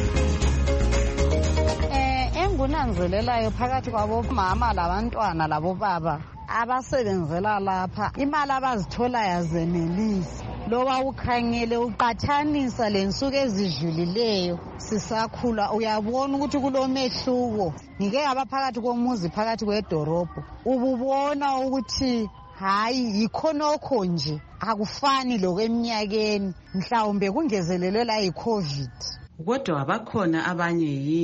Eh engunanzelelayo phakathi kwabomama labantwana labobaba abasebenzela lapha, imali abazithola yazenelisa. Loba ukhangele uqathanisa lensuku ezidlulileyo sisakhula uyabona ukuthi kulomehluko. Ngike ngaba phakathi komuzi phakathi kwedorobho ububona ukuthi hayi yikhonokho nje akufani lokweminyakeni mhlawumbe kungezelelwe la yiCovid. Kodwa abakhona abanye yini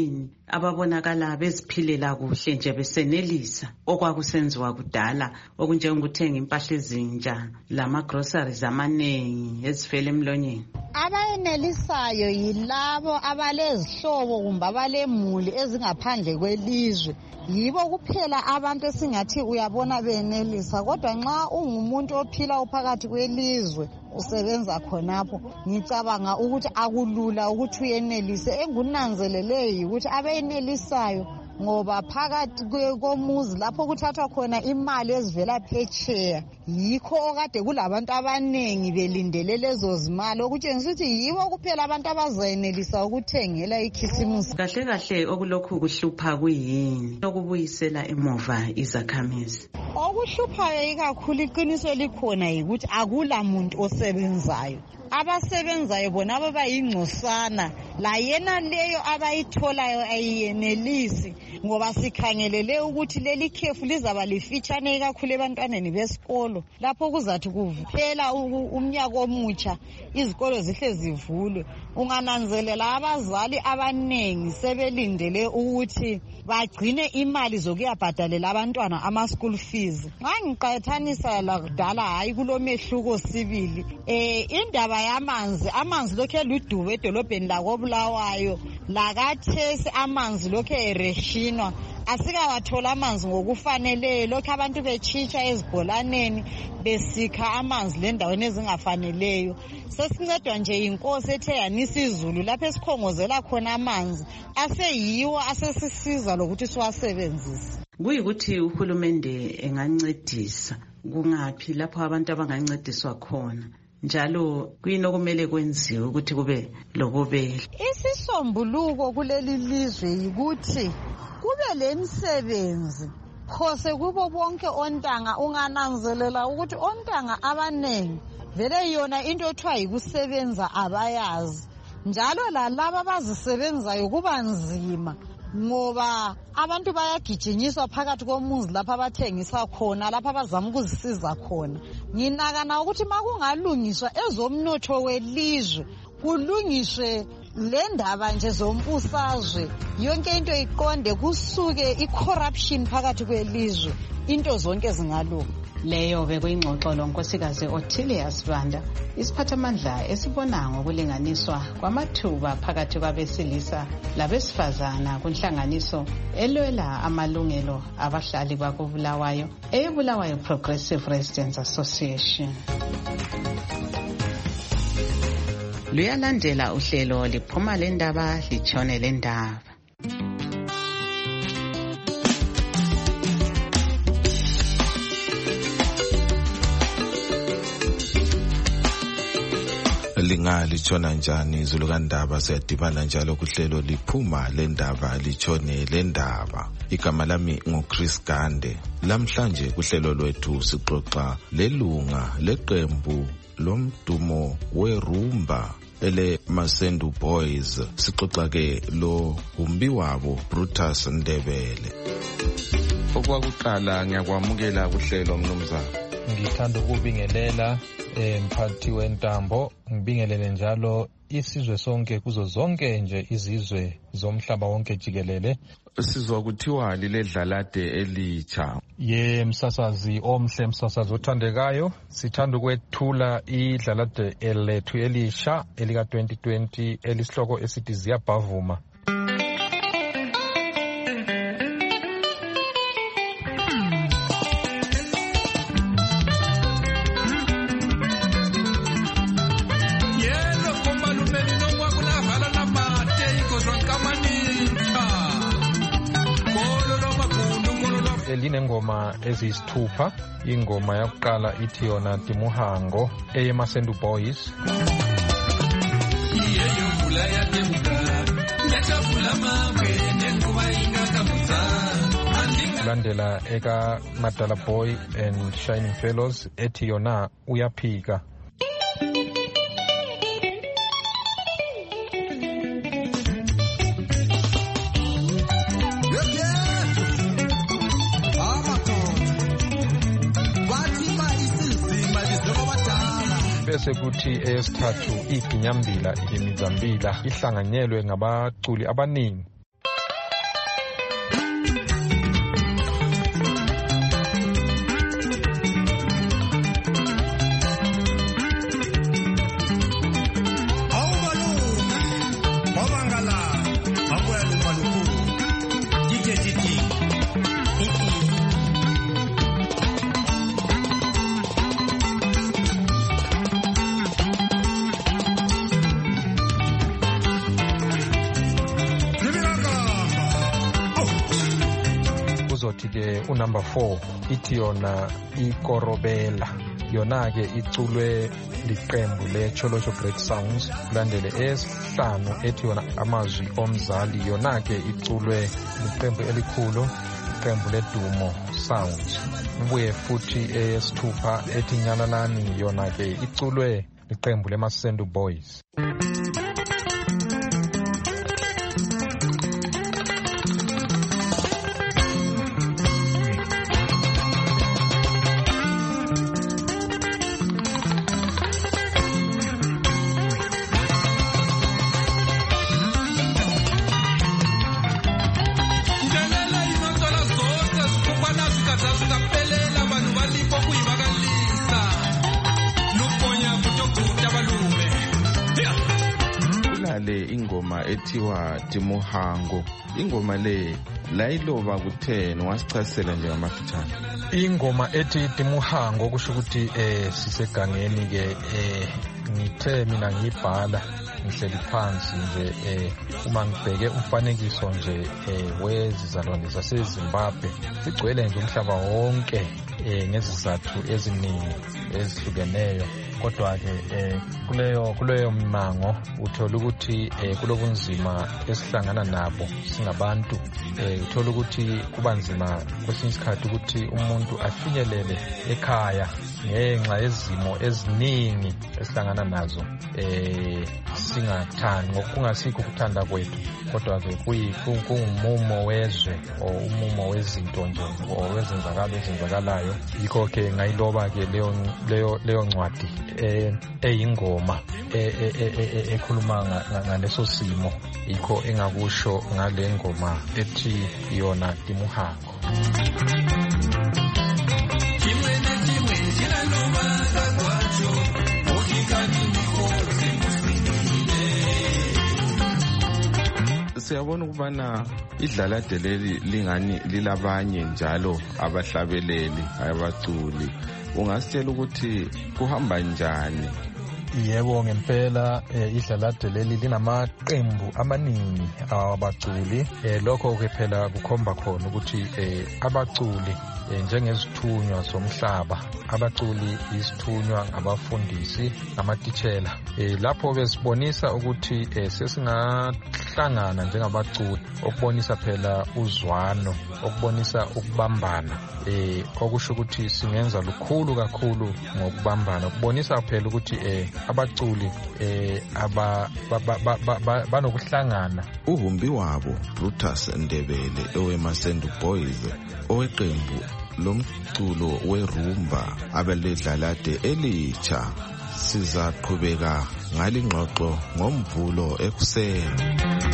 ababonakala beziphilela kuhle nje besenelisa okwakusenziwa kudala okunjengokuthenga impahla ezintsha lama-groceries amaningi ezifela emlonyeni. Abayenelisayo yilabo abalezihlobo kumbe abalemuli ezingaphandle kwelizwe. Yibo kuphela abantu esingathi uyabona benelisa, kodwa nxa ungumuntu ophila uphakathi kwelizwe usebenza khonapho, ngicabanga ukuthi akulula ukuthi uyenelise. Engunanzeleleyo ukuthi abenelisayo ngoba phakathi komuzi lapho kuthathwa khona imali ezivela phetsheya, yikho okade kulabantu abanengi belindele lezo zimali, okutshengisa ukuthi yibo kuphela abantu abazayenelisa ukuthengela ikhisimusi. Kahle kahle okulokhu kuhlupha kuyini okubuyisela emuva izakhamizi? Okuhluphayo ikakhulu iqiniso likhona yikuthi akula muntu osebenzayo. Abasebenzayo bona abayingcosana, la yena leyo abayitholayo ayiyenelisi, ngoba sikhangelele ukuthi leli khefu lizaba lifitshane ikakhulu ebantwaneni besikolo, lapho kuzathi kuphela umnyaka omutsha izikolo zihle zivulwe. Ungananzelela abazali abanengi sebelindele ukuthi bagcine imali zokuyabhadalela abantwana ama-school fees. Nxa ngiqathanisa lakudala, hayi kulomehluko sibili. Eh indaba yamanzi, amanzi lokhu eludubo edolobheni lakoBulawayo, lakathesi amanzi lokhu ereshinwa, asikawathola amanzi ngokufaneleyo, lokhu abantu betshitsha ezibholaneni besikha amanzi lendaweni ezingafaneleyo. Sesincedwa nje inkosi ethe yanisa izulu lapho esikhongozela khona amanzi aseyiwo asesisiza lokuthi siwasebenzise. Kuyikuthi uhulumende engancedisa kungaphi lapho abantu abangancediswa khona, njalo kuyini okumele kwenziwe ukuthi kube lobubele? Isisombuluko kuleli lizwe yikuthi kube lemisebenzi phose kubo bonke ontanga. Ungananzelela ukuthi ontanga abanengi vele yona into othiwa yikusebenza abayazi, njalo lalaba abazisebenzayo kuba nzima ngoba abantu bayagijinyiswa phakathi komuzi lapha abathengisa khona, lapha abazama ukuzisiza khona. Nginakana ukuthi makungalungiswa ezomnotho welizwe, kulungiswe le ndaba nje zombusazwe, yonke into iqonde, kusuke i-corruption phakathi kwelizwe, into zonke zingalunga. Leyo bekuyingxoxo lonkosikazi Ottilia Sibanda, isiphathamandla esibona ngokulinganiswa kwamathuba phakathi kwabesilisa labesifazana kunhlanganiso elwela amalungelo abahlali bakoBulawayo, eyeBulawayo Progressive Residents Association. Luyalandela uhlelo liphuma lendaba litshone lendaba. Lingatshona njani izulu kandaba? Siyadibana njalo kuhlelo liphuma lendaba litshone lendaba. Igama lami nguChris Gande. Lamhlanje kuhlelo lwethu sixoxa lelunga leqembu lomdumo werumba ele Masendu Boys. Sixoxa ke lo umbi wabo Brutus Ndebele. Okwakuqala ngiyakwamukela kuhlelo mnumzana. Ngithanda ukubingelela emphathi wentambo, ngibingelele njalo isizwe sonke kuzo zonke nje izizwe zomhlaba wonke jikelele. Sizwa kuthiwa liledlalade elitsha. Ye msasazi omhle, msasazi othandekayo, sithanda ukwethula idlalade elethu elisha elika twenty twenty elisihloko esithi Ziyabhavuma. Linengoma eziyisithupha. Ingoma yakuqala ithi yona Timuhango eye Masendu Boys. Landela eka Madala Boy and Shining Fellows ethi yona Uyaphika. Bese kuthi esithathu iginyambila imizambila ihlanganyelwe ngabaculi abaningi. ke unumber four ithi yona ikorobela, yona ke iculwe liqembu le-Cholocho Great Sounds. Kulandele esihlanu ethi yona amazwi omzali, yona ke iculwe liqembu elikhulu, iqembu leDumo Sounds. Ubuye futhi eyesithupha ethi Nyalalani, yona ke iculwe liqembu leMasendu Boys. Ingoma ethiwa Timuhango, ingoma le layiloba kutheni, wasichasisela nje ngamafitshane? Ingoma ethi Timuhango kusho ukuthi eh sisegangeni ke eh ngithe mina ngibhala ngihleli phansi nje eh uma ngibheke umfanekiso nje eh wezizalwane zaseZimbabwe sigcwele nje umhlaba wonke eh ngezizathu eziningi ezihlukeneyo, kodwa ke eh kuleyo kuleyo mmango uthola ukuthi eh kulobunzima esihlangana nabo singabantu, eh uthola ukuthi kubanzima kwesinye isikhathi ukuthi umuntu afinyelele ekhaya ngenxa yezimo eziningi esihlangana nazo eh singathandi, ngokungasikho ukuthanda kwethu, kodwa ke kuyumumo wezwe o umumo wezinto nje o wezenzakalo ezenzakalayo. Yikho ke ngayiloba ke leyo leyo leyo ncwadi eh eyingoma ekhuluma ngaleso simo, yikho engakusho ngale ngoma ethi yona Timuhango. Siyabona ukubana idlalade leli lingani lilabanye njalo abahlabeleli abaculi, ungasitshela ukuthi kuhamba njani? Yebo, ngempela idlalade leli linamaqembu amaningi abaculi. Lokho ke phela kukhomba khona ukuthi abaculi njengezithunywa zomhlaba, abaculi isithunywa ngabafundisi, amatitshela. Lapho besibonisa ukuthi sesingahlangana njengabaculi, okubonisa phela uzwano, okubonisa ukubambana, eh okusho ukuthi singenza lukhulu kakhulu ngokubambana, ukubonisa phela ukuthi eh abaculi eh aba banokuhlangana. Uhumbi wabo Brutus Ndebele oweMasendu Boys, oweqembu lomculo werumba abeledlalade elitsha, sizaqhubeka ngalingxoxo ngomvulo ekuseni.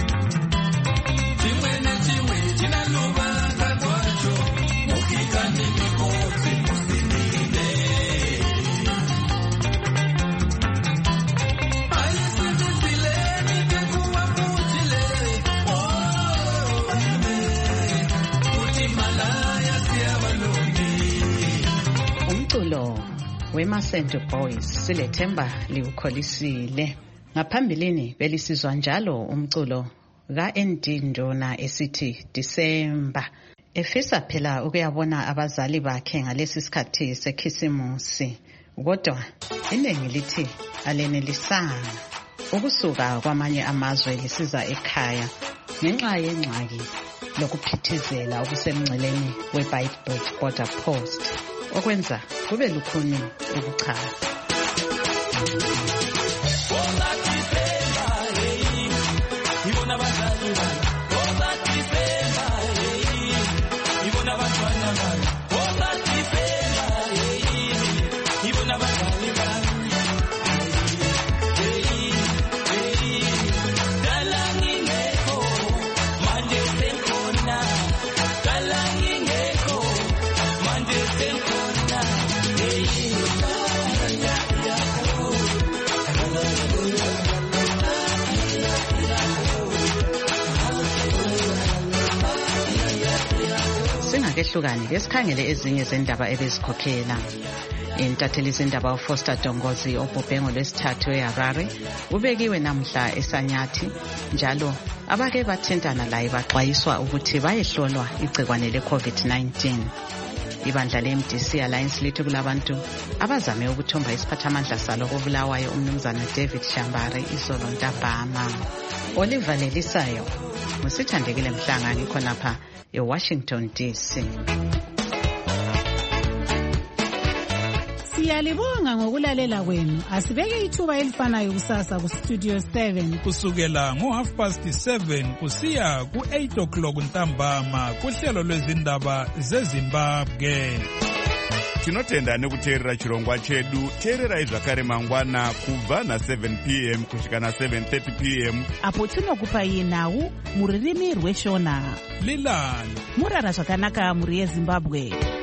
Umculo weMasendu Boys silethemba liwukholisile. Ngaphambilini belisizwa njalo umculo ka-N D Ndona esithi Disemba, efisa phela ukuyabona abazali bakhe ngalesi sikhathi sekhisimusi, kodwa iningi lithi alenelisango ukusuka kwamanye amazwe lisiza ekhaya ngenxa yengxaki lokuphithizela okusemngceleni weBaitbridge Border Post, okwenza kube lukhuni ukuchala. Singakehlukani lesikhangele ezinye zendaba ebezikhokhela. intatheli zindaba uFoster Dongozi obhubhe ngolwesithathu eHarare ubekiwe namhla eSanyathi, njalo abake bathintana laye baxwayiswa ukuthi bayehlolwa igcikwane le-COVID nineteen. Ibandla le-M D C Alliance lithi kulabantu abazame ukuthumba isiphathamandla salo kobulawayo umnumzana David Shambari izolo ntambama. Oliver Lelisayo, musithandekile Mhlanga, ngikhonapha eWashington D C. Siyalibonga ngokulalela kwenu. Asibeke ithuba elifanayo kusasa ku Studio seven kusukela ngo half past seven kusiya ku eight o'clock ntambama kuhlelo lwezindaba zeZimbabwe. Tinotenda nekuteerera chirongwa chedu. Teererai zvakare mangwana kubva na seven p m kusvika na seven thirty p m apo tinokupai nhau muririmi rweshona. Lilani murara zvakanaka muri yeZimbabwe.